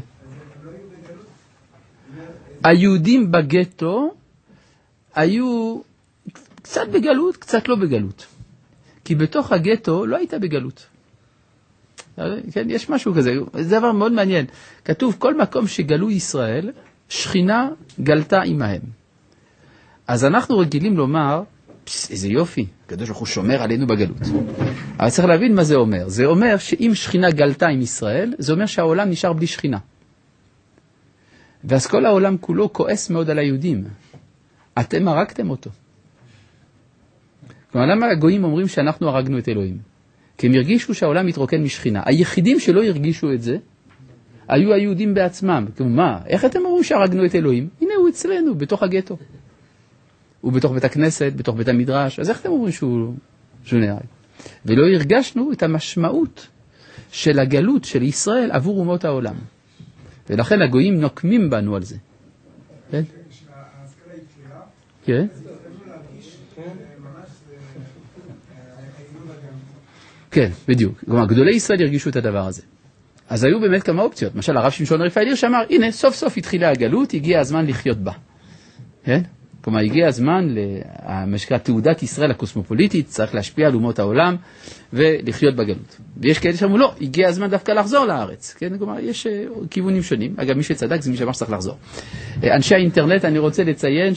היהודים בגטו היו קצת בגלות, קצת לא בגלות. כי בתוך הגטו לא הייתה בגלות. כן, יש משהו כזה, זה דבר מאוד מעניין. כתוב, כל מקום שגלו ישראל, שכינה גלתה עמהם. אז אנחנו רגילים לומר, איזה יופי, הקדוש ברוך הוא שומר עלינו בגלות. אבל צריך להבין מה זה אומר. זה אומר שאם שכינה גלתה עם ישראל, זה אומר שהעולם נשאר בלי שכינה. ואז כל העולם כולו כועס מאוד על היהודים. אתם הרגתם אותו. כלומר, למה הגויים אומרים שאנחנו הרגנו את אלוהים? כי הם הרגישו שהעולם מתרוקן משכינה. היחידים שלא הרגישו את זה, היו היהודים בעצמם. כמו מה? איך אתם אומרים שהרגנו את אלוהים? הנה הוא אצלנו, בתוך הגטו. הוא בתוך בית הכנסת, בתוך בית המדרש. אז איך אתם אומרים שהוא, שהוא נהרג? ולא הרגשנו את המשמעות של הגלות של ישראל עבור אומות העולם. ולכן הגויים נוקמים בנו על זה. כן? ההשכלה היא תפירה. כן? כן, בדיוק. כלומר, גדולי ישראל הרגישו את הדבר הזה. אז היו באמת כמה אופציות. למשל, הרב שמשון רפאל הירש שאמר, הנה, סוף סוף התחילה הגלות, הגיע הזמן לחיות בה. כן? כלומר, הגיע הזמן, למשקע תעודת ישראל הקוסמופוליטית, צריך להשפיע על אומות העולם ולחיות בגלות. ויש כאלה שאמרו, לא, הגיע הזמן דווקא לחזור לארץ. כן? כלומר, יש כיוונים שונים. אגב, מי שצדק זה מי שאמר שצריך לחזור. אנשי האינטרנט, אני רוצה לציין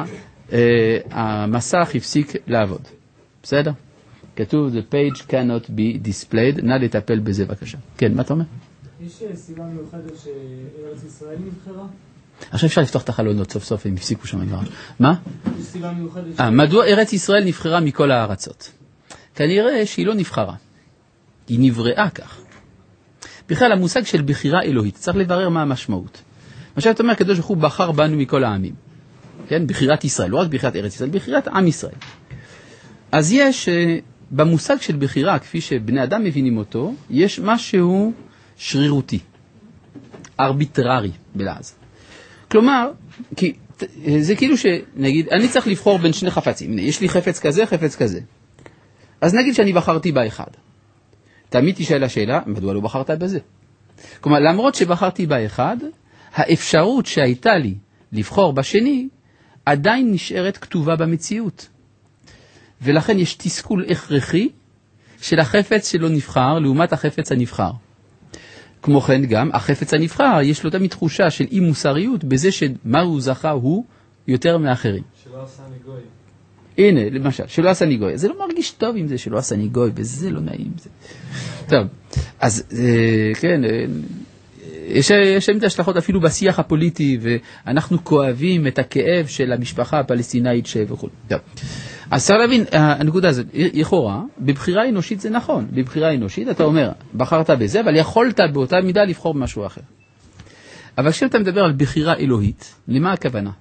שהמסך הפסיק לעבוד. בסדר? כתוב, the page cannot be displayed, נא לטפל בזה בבקשה. כן, מה אתה אומר? יש סיבה מיוחדת שארץ ישראל נבחרה? עכשיו אפשר לפתוח את החלונות סוף סוף, הם הפסיקו שם עם הרעש. מה? יש סיבה מיוחדת... אה, מדוע ארץ ישראל נבחרה מכל הארצות? כנראה שהיא לא נבחרה. היא נבראה כך. בכלל, המושג של בחירה אלוהית, צריך לברר מה המשמעות. עכשיו אתה אומר, הקדוש ברוך הוא בחר בנו מכל העמים. כן? בחירת ישראל, לא רק בחירת ארץ ישראל, בחירת עם ישראל. אז יש... במושג של בחירה, כפי שבני אדם מבינים אותו, יש משהו שרירותי, ארביטררי בלעז. כלומר, כי, זה כאילו שנגיד, אני צריך לבחור בין שני חפצים. הנה, יש לי חפץ כזה, חפץ כזה. אז נגיד שאני בחרתי באחד. תמיד תשאל השאלה, מדוע לא בחרת בזה? כלומר, למרות שבחרתי באחד, האפשרות שהייתה לי לבחור בשני, עדיין נשארת כתובה במציאות. ולכן יש תסכול הכרחי של החפץ שלא נבחר לעומת החפץ הנבחר. כמו כן גם, החפץ הנבחר יש לו תמיד תחושה של אי מוסריות בזה שמה הוא זכה הוא יותר מאחרים. שלא עשה ניגוי. הנה, למשל, שלא עשה ניגוי. זה לא מרגיש טוב עם זה שלא עשה ניגוי, וזה לא נעים. זה. טוב, אז כן, יש, יש את ההשלכות אפילו בשיח הפוליטי, ואנחנו כואבים את הכאב של המשפחה הפלסטינאית וכו'. טוב. אז צריך להבין, הנקודה הזאת, יכולה, בבחירה אנושית זה נכון. בבחירה אנושית אתה אומר, בחרת בזה, אבל יכולת באותה מידה לבחור במשהו אחר. אבל כשאתה מדבר על בחירה אלוהית, למה הכוונה?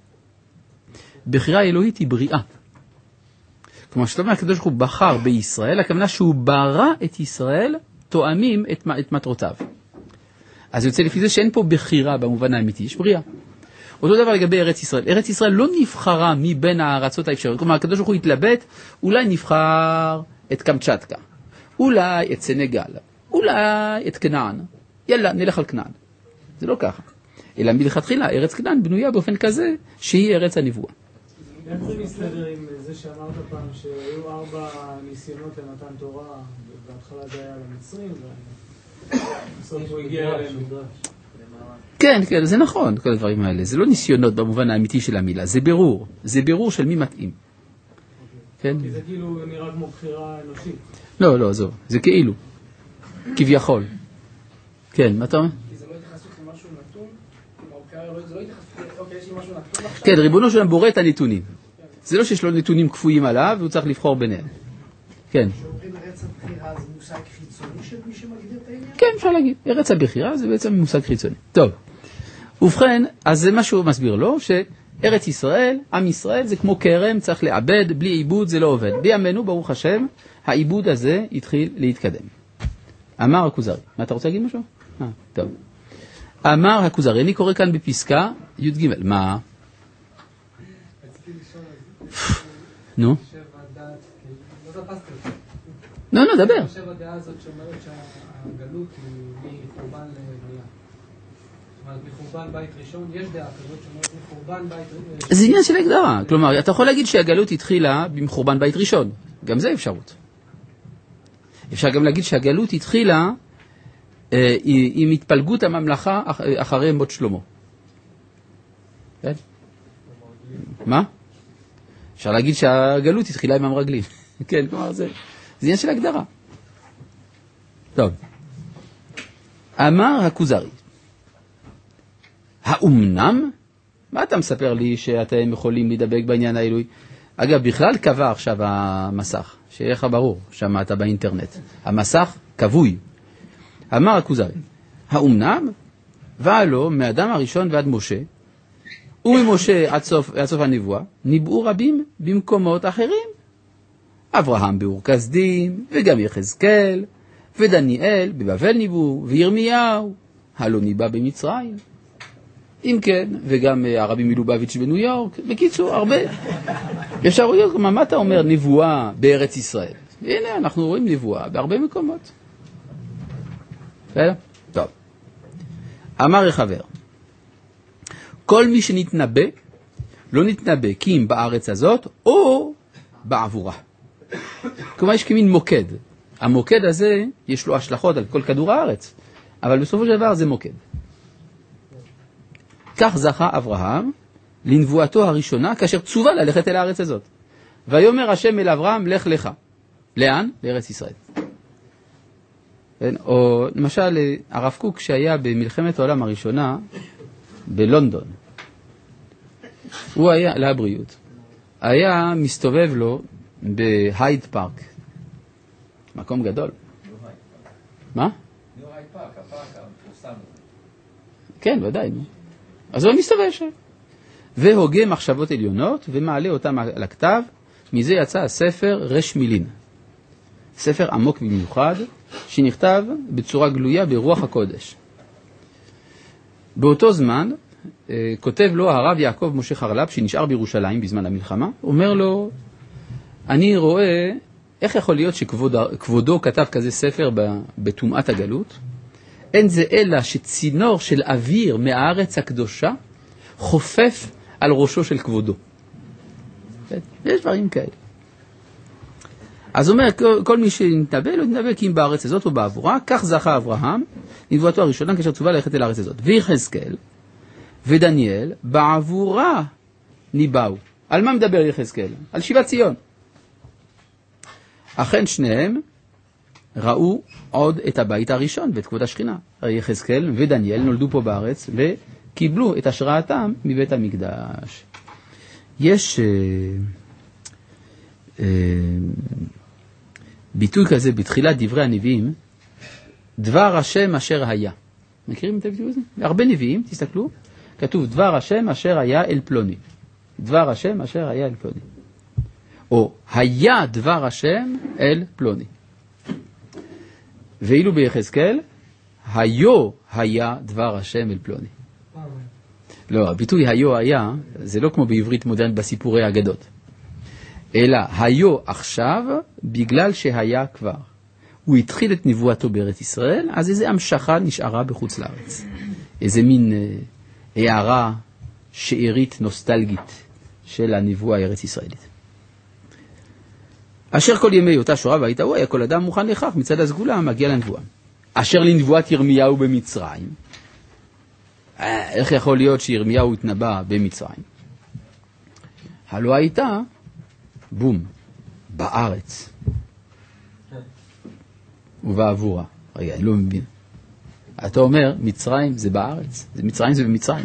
בחירה אלוהית היא בריאה. כלומר, שאתה אומר, הקדוש ברוך הוא בחר בישראל, הכוונה שהוא ברא את ישראל, תואמים את, את מטרותיו. אז יוצא לפי זה שאין פה בחירה במובן האמיתי, יש בריאה. אותו דבר לגבי ארץ ישראל. ארץ ישראל לא נבחרה מבין הארצות האפשריות. כלומר, הקדוש ברוך הוא התלבט, אולי נבחר את קמצ'טקה, אולי את סנגל, אולי את כנען. יאללה, נלך על כנען. זה לא ככה. אלא מלכתחילה, ארץ כנען בנויה באופן כזה שהיא ארץ הנבואה. איך זה מסתדר עם זה שאמרת פעם שהיו ארבע ניסיונות למתן תורה, ובהתחלה זה היה למצרים, ובסוף הוא הגיע אלינו. כן, כן, זה נכון, כל הדברים האלה. זה לא ניסיונות במובן האמיתי של המילה, זה ברור. זה ברור של מי מתאים. כן? כי זה כאילו נראה כמו בחירה אנושית. לא, לא, זו, זה כאילו. כביכול. כן, מה אתה אומר? כי זה לא התייחסות למשהו נתון, כלומר, זה לא התייחסות, אוקיי, יש לי משהו נתון עכשיו. כן, ריבונו שלנו בורא את הנתונים. זה לא שיש לו נתונים כפויים עליו, והוא צריך לבחור ביניהם. כן. שאומרים ארץ הבחירה זה מושג חיצוני של מי שמגדיר את העניין? כן, אפשר להגיד. ארץ הבחירה זה בעצם מושג חיצוני. טוב. ובכן, אז זה מה שהוא מסביר לו, שארץ ישראל, עם ישראל, זה כמו כרם, צריך לעבד, בלי עיבוד זה לא עובד. בימינו, ברוך השם, העיבוד הזה התחיל להתקדם. אמר הכוזרי. מה, אתה רוצה להגיד משהו? אה, טוב. אמר הכוזרי, אני קורא כאן בפסקה י' ג' מה? נו? לא, לא, דבר. אני חושב הדעה הזאת שאומרת שהגלות היא מחורבן לבנייה. זאת אומרת, מחורבן בית ראשון, יש דעה כזאת שאומרת מחורבן בית ראשון. זה עניין של הגדרה. כלומר, אתה יכול להגיד שהגלות התחילה במחורבן בית ראשון. גם זה אפשרות. אפשר גם להגיד שהגלות התחילה אה, עם התפלגות הממלכה אח, אחרי מות שלמה. כן? מה? אפשר להגיד שהגלות התחילה עם המרגלים. כן, כלומר, זה, זה עניין של הגדרה. טוב. אמר הכוזרי, האומנם? מה אתה מספר לי שאתם יכולים לדבק בעניין האלוהי? אגב, בכלל קבע עכשיו המסך, שיהיה לך ברור, שמעת באינטרנט. המסך כבוי. אמר הכוזרי, האומנם? ועלו, מאדם הראשון ועד משה, וממשה עד סוף, עד סוף הנבואה, ניבאו רבים במקומות אחרים. אברהם באור כסדים, וגם יחזקאל, ודניאל בבבל ניבאו, וירמיהו, הלא ניבא במצרים. אם כן, וגם הרבי מלובביץ' בניו יורק. בקיצור, הרבה אפשרויות. מה אתה אומר נבואה בארץ ישראל? הנה, אנחנו רואים נבואה בהרבה מקומות. בסדר? טוב. אמר החבר, כל מי שנתנבא, לא נתנבא כי אם בארץ הזאת, או בעבורה. כלומר, יש כמין מוקד. המוקד הזה, יש לו השלכות על כל כדור הארץ, אבל בסופו של דבר זה מוקד. כך זכה אברהם לנבואתו הראשונה, כאשר צווה ללכת אל הארץ הזאת. ויאמר השם אל אברהם, לך לך. לאן? לארץ ישראל. או למשל, הרב קוק שהיה במלחמת העולם הראשונה, בלונדון, הוא היה, לבריאות, היה מסתובב לו בהייד פארק. מקום גדול. מה? ניו הייד פארק, הפארק המפורסם. כן, ודאי. אז הוא מסתובב שם. והוגה מחשבות עליונות ומעלה אותם על הכתב. מזה יצא הספר רש מילין. ספר עמוק במיוחד שנכתב בצורה גלויה ברוח הקודש. באותו זמן כותב לו הרב יעקב משה חרל"פ שנשאר בירושלים בזמן המלחמה. אומר לו, אני רואה איך יכול להיות שכבודו כתב כזה ספר בתומעת הגלות. אין זה אלא שצינור של אוויר מהארץ הקדושה חופף על ראשו של כבודו. יש דברים כאלה. אז אומר, כל מי שנתנבא, לא נתנבא כי אם בארץ הזאת או בעבורה, כך זכה אברהם, נבואתו הראשונה כאשר צווה ללכת אל הארץ הזאת. ויחזקאל ודניאל בעבורה ניבאו. על מה מדבר יחזקאל? על שיבת ציון. אכן שניהם ראו עוד את הבית הראשון ואת כבוד השכינה. יחזקאל ודניאל נולדו פה בארץ וקיבלו את השראתם מבית המקדש. יש אה, אה, ביטוי כזה בתחילת דברי הנביאים, דבר השם אשר היה. מכירים את הביטוי הזה? הרבה נביאים, תסתכלו, כתוב דבר השם אשר היה אל פלוני. דבר השם אשר היה אל פלוני. או היה דבר השם אל פלוני. ואילו ביחזקאל, היו היה דבר השם אל פלוני. לא, הביטוי היו היה, זה לא כמו בעברית מודרנית בסיפורי אגדות. אלא היו עכשיו בגלל שהיה כבר. הוא התחיל את נבואתו בארץ ישראל, אז איזו המשכה נשארה בחוץ לארץ. איזה מין אה, הערה שארית נוסטלגית של הנבואה הארץ ישראלית. אשר כל ימי אותה שואה והייתה הוא, היה כל אדם מוכן לכך מצד הסגולה מגיע לנבואה. אשר לנבואת ירמיהו במצרים, איך יכול להיות שירמיהו התנבא במצרים? הלא הייתה, בום, בארץ. ובעבורה. רגע, אני לא מבין. אתה אומר, מצרים זה בארץ. זה מצרים זה במצרים.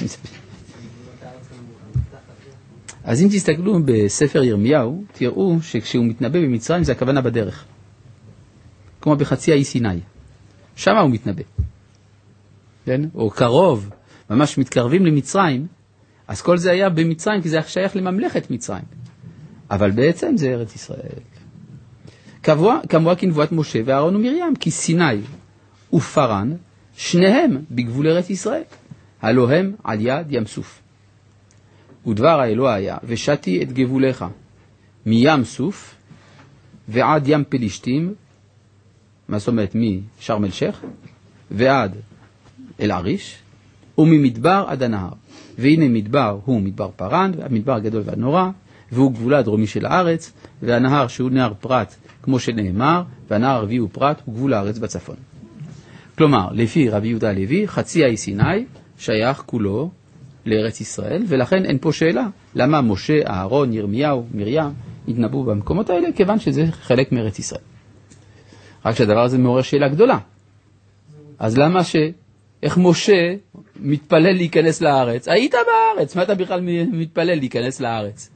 אז אם תסתכלו בספר ירמיהו, תראו שכשהוא מתנבא במצרים זה הכוונה בדרך. כמו בחצי האי סיני. שם הוא מתנבא. כן? או קרוב, ממש מתקרבים למצרים, אז כל זה היה במצרים, כי זה שייך לממלכת מצרים. אבל בעצם זה ארץ ישראל. כמוה, כמוה כנבואת משה ואהרון ומרים, כי סיני ופרן, שניהם בגבול ארץ ישראל. הלא הם על יד ים סוף. ודבר האלוה היה, ושתי את גבוליך מים סוף ועד ים פלישתים, מה זאת אומרת? משרם אל שייח ועד אל עריש, וממדבר עד הנהר. והנה מדבר הוא מדבר פרן, המדבר הגדול והנורא, והוא גבולה הדרומי של הארץ, והנהר שהוא נהר פרת, כמו שנאמר, והנהר הרביעי הוא פרת, הוא גבול הארץ בצפון. כלומר, לפי רבי יהודה הלוי, חצי האי סיני שייך כולו לארץ ישראל, ולכן אין פה שאלה למה משה, אהרון, ירמיהו, מרים התנבאו במקומות האלה, כיוון שזה חלק מארץ ישראל. רק שהדבר הזה מעורר שאלה גדולה. אז למה ש... איך משה מתפלל להיכנס לארץ? היית בארץ, מה אתה בכלל מתפלל להיכנס לארץ?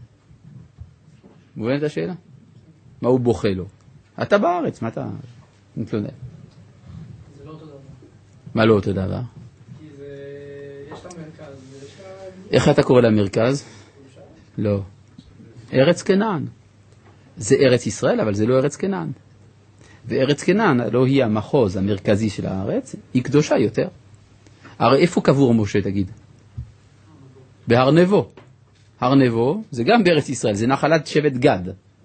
מובן את השאלה? מה הוא בוכה לו? אתה בארץ, מה אתה מתלונן? זה לא אותו דבר. מה לא אותו דבר? כי זה... יש את המרכז, ויש את... איך אתה קורא למרכז? לא. ארץ כנען. זה ארץ ישראל, אבל זה לא ארץ כנען. וארץ כנען, לא היא המחוז המרכזי של הארץ, היא קדושה יותר. הרי איפה קבור משה, תגיד? בהר נבו. הר נבו זה גם בארץ ישראל, זה נחלת שבט גד.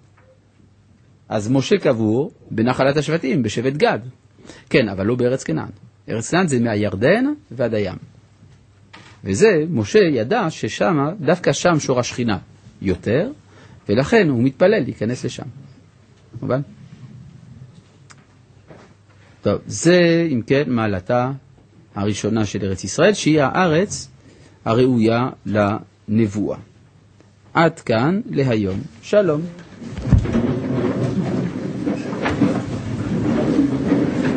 אז משה קבור בנחלת השבטים, בשבט גד. כן, אבל לא בארץ כנען. ארץ כנען זה מהירדן ועד הים. וזה, משה ידע ששם, דווקא שם שור השכינה יותר, ולכן הוא מתפלל להיכנס לשם. מובן? טוב, זה אם כן מעלתה הראשונה של ארץ ישראל, שהיא הארץ הראויה לנבואה. עד כאן להיום. שלום.